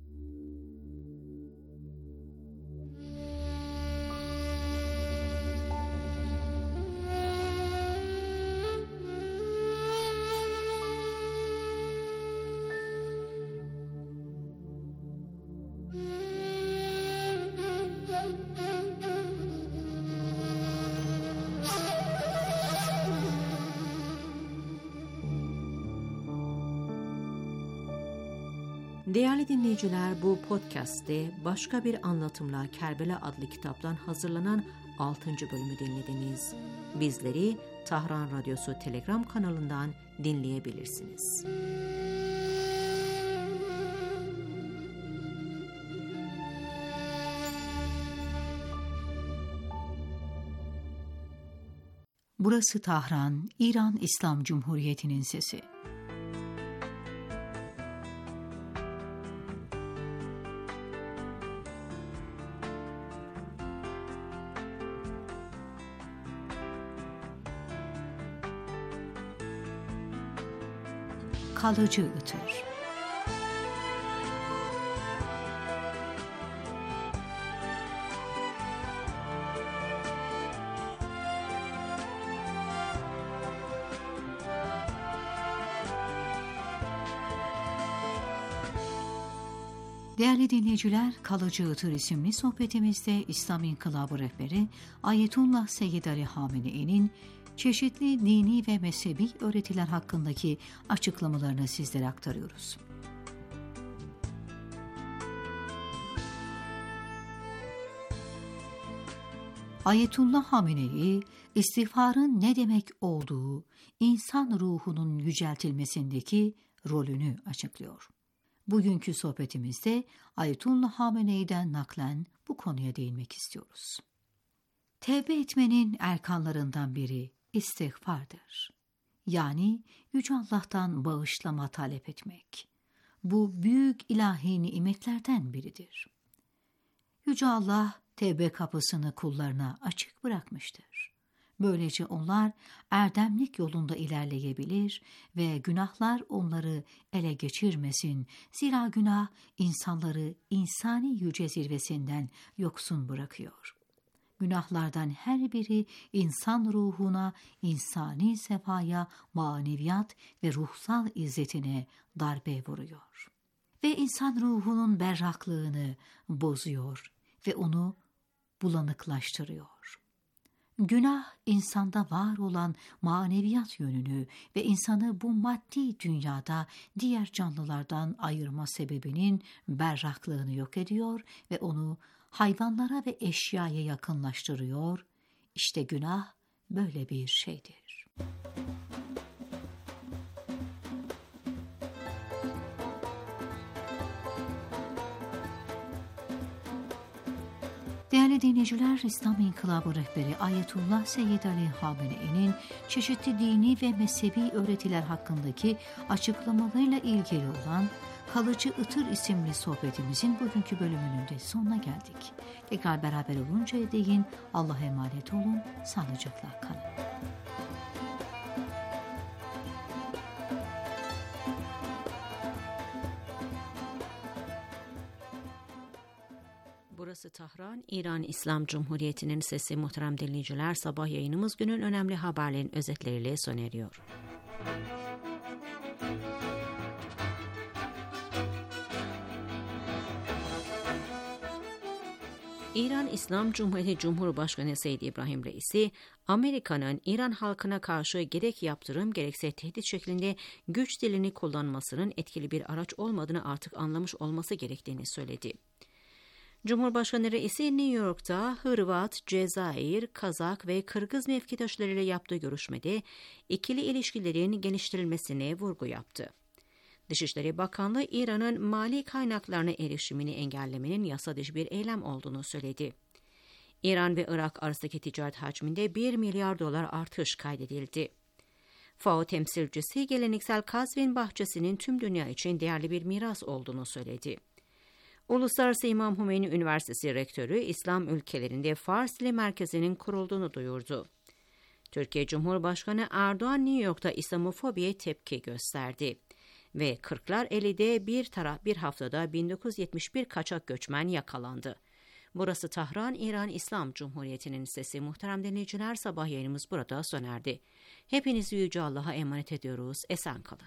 Değerli dinleyiciler, bu podcast'te başka bir anlatımla Kerbela adlı kitaptan hazırlanan 6. bölümü dinlediniz. Bizleri Tahran Radyosu Telegram kanalından dinleyebilirsiniz. Burası Tahran, İran İslam Cumhuriyeti'nin sesi. Kalıcı ıtır. Değerli dinleyiciler, Kalıcı Itır isimli sohbetimizde İslam İnkılabı rehberi Ayetullah Seyyid Ali Hamenei'nin çeşitli dini ve mezhebi öğretiler hakkındaki açıklamalarını sizlere aktarıyoruz. Ayetullah Hamenei, istiğfarın ne demek olduğu, insan ruhunun yüceltilmesindeki rolünü açıklıyor. Bugünkü sohbetimizde Ayetullah Hamenei'den naklen bu konuya değinmek istiyoruz. Tevbe etmenin erkanlarından biri istiğfardır. Yani Yüce Allah'tan bağışlama talep etmek. Bu büyük ilahi nimetlerden biridir. Yüce Allah tevbe kapısını kullarına açık bırakmıştır. Böylece onlar erdemlik yolunda ilerleyebilir ve günahlar onları ele geçirmesin. Zira günah insanları insani yüce zirvesinden yoksun bırakıyor. Günahlardan her biri insan ruhuna, insani sefaya, maneviyat ve ruhsal izzetine darbe vuruyor. Ve insan ruhunun berraklığını bozuyor ve onu bulanıklaştırıyor. Günah, insanda var olan maneviyat yönünü ve insanı bu maddi dünyada diğer canlılardan ayırma sebebinin berraklığını yok ediyor ve onu hayvanlara ve eşyaya yakınlaştırıyor. İşte günah böyle bir şeydir. Değerli dinleyiciler, İslam İnkılabı rehberi Ayetullah Seyyid Ali Hamenei'nin çeşitli dini ve mezhebi öğretiler hakkındaki açıklamalarıyla ilgili olan Kalıcı Itır isimli sohbetimizin bugünkü bölümünün de sonuna geldik. Tekrar beraber oluncaya değin Allah'a emanet olun, sağlıcakla kalın. Burası Tahran, İran İslam Cumhuriyeti'nin sesi. Muhterem dinleyiciler, sabah yayınımız günün önemli haberlerin özetleriyle sona eriyor. İran İslam Cumhuriyeti Cumhurbaşkanı Seyyid İbrahim Reisi, Amerika'nın İran halkına karşı gerek yaptırım gerekse tehdit şeklinde güç dilini kullanmasının etkili bir araç olmadığını artık anlamış olması gerektiğini söyledi. Cumhurbaşkanı Reisi New York'ta Hırvat, Cezayir, Kazak ve Kırgız mevkidaşlarıyla yaptığı görüşmede ikili ilişkilerin geliştirilmesine vurgu yaptı. Dışişleri Bakanlığı İran'ın mali kaynaklarına erişimini engellemenin yasa dışı bir eylem olduğunu söyledi. İran ve Irak arasındaki ticaret hacminde 1 milyar dolar artış kaydedildi. FAO temsilcisi geleneksel Kazvin bahçesinin tüm dünya için değerli bir miras olduğunu söyledi. Uluslararası İmam Hümeyni Üniversitesi Rektörü İslam ülkelerinde Fars Dili Merkezi'nin kurulduğunu duyurdu. Türkiye Cumhurbaşkanı Erdoğan New York'ta İslamofobiye tepki gösterdi. Ve Kırklareli'de bir haftada 1971 kaçak göçmen yakalandı. Burası Tahran, İran İslam Cumhuriyeti'nin sesi. Muhterem dinleyiciler, sabah yayınımız burada sona erdi. Hepinizi Yüce Allah'a emanet ediyoruz. Esen kalın.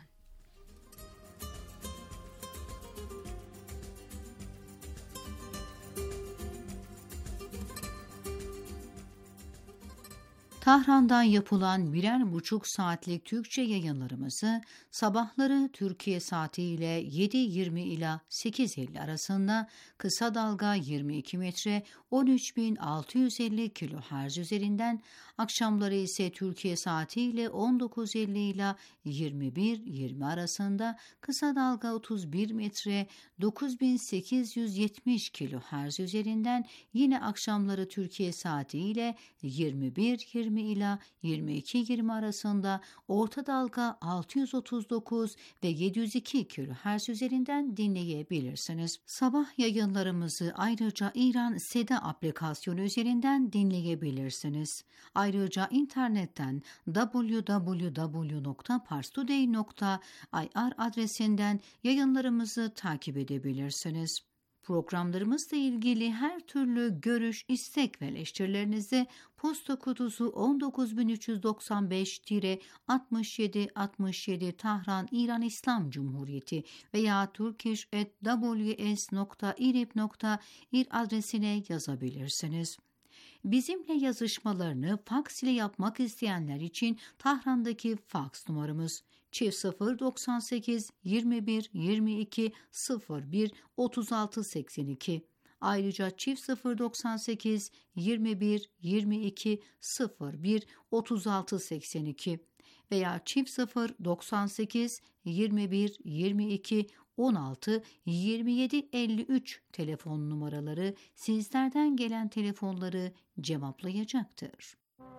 Tahran'dan yapılan 1,5 saatlik Türkçe yayınlarımızı sabahları Türkiye saatiyle 7.20 ila 8.50 arasında kısa dalga 22 metre 13.650 kHz üzerinden, akşamları ise Türkiye saatiyle 19.50 ila 21.20 arasında kısa dalga 31 metre 9.870 kHz üzerinden, yine akşamları Türkiye saatiyle 21.20 20 ila 22.20 arasında orta dalga 639 ve 702 kHz üzerinden dinleyebilirsiniz. Sabah yayınlarımızı ayrıca İran Seda aplikasyonu üzerinden dinleyebilirsiniz. Ayrıca internetten www.parstoday.ir adresinden yayınlarımızı takip edebilirsiniz. Programlarımızla ilgili her türlü görüş, istek ve eleştirilerinizi posta kutusu 19995-6767 Tahran, İran İslam Cumhuriyeti veya turkish@ws.irib.ir adresine yazabilirsiniz. Bizimle yazışmalarını faks ile yapmak isteyenler için Tahran'daki faks numaramız +098 21 22 01 36 82. Ayrıca +098 21 22 01 36 82 veya +098 21 22 16 27 53 telefon numaraları sizlerden gelen telefonları cevaplayacaktır.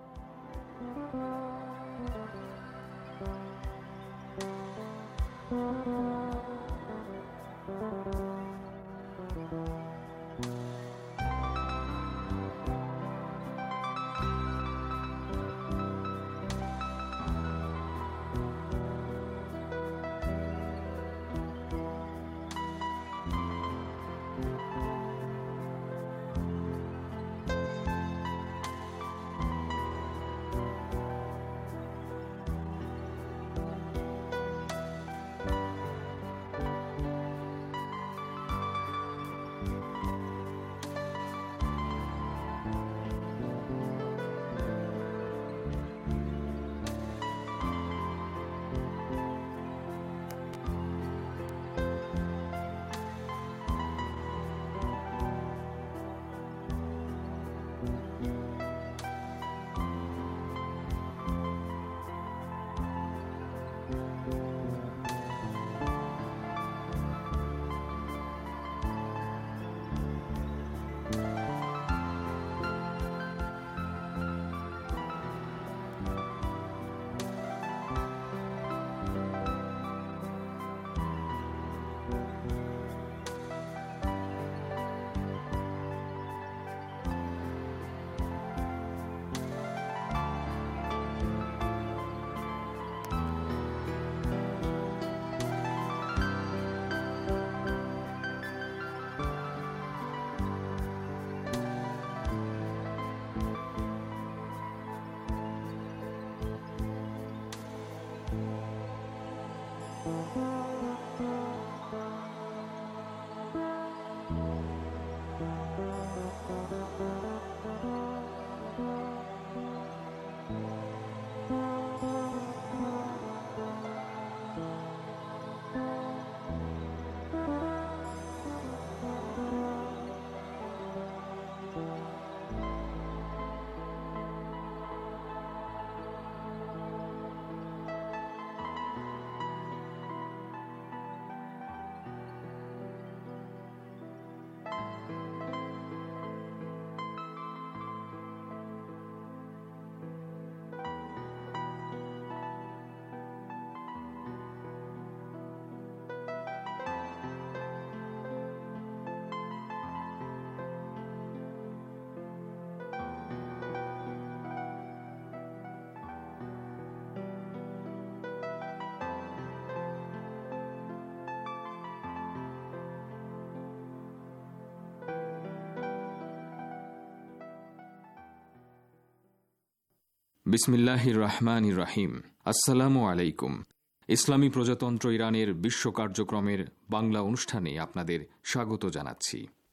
বিসমিল্লাহিররহমানিররহিম। আসসালামু আলাইকুম। ইসলামী প্রজাতন্ত্র ইরানের বিশ্ব কার্যক্রমের বাংলা অনুষ্ঠানে আপনাদের স্বাগত জানাচ্ছি।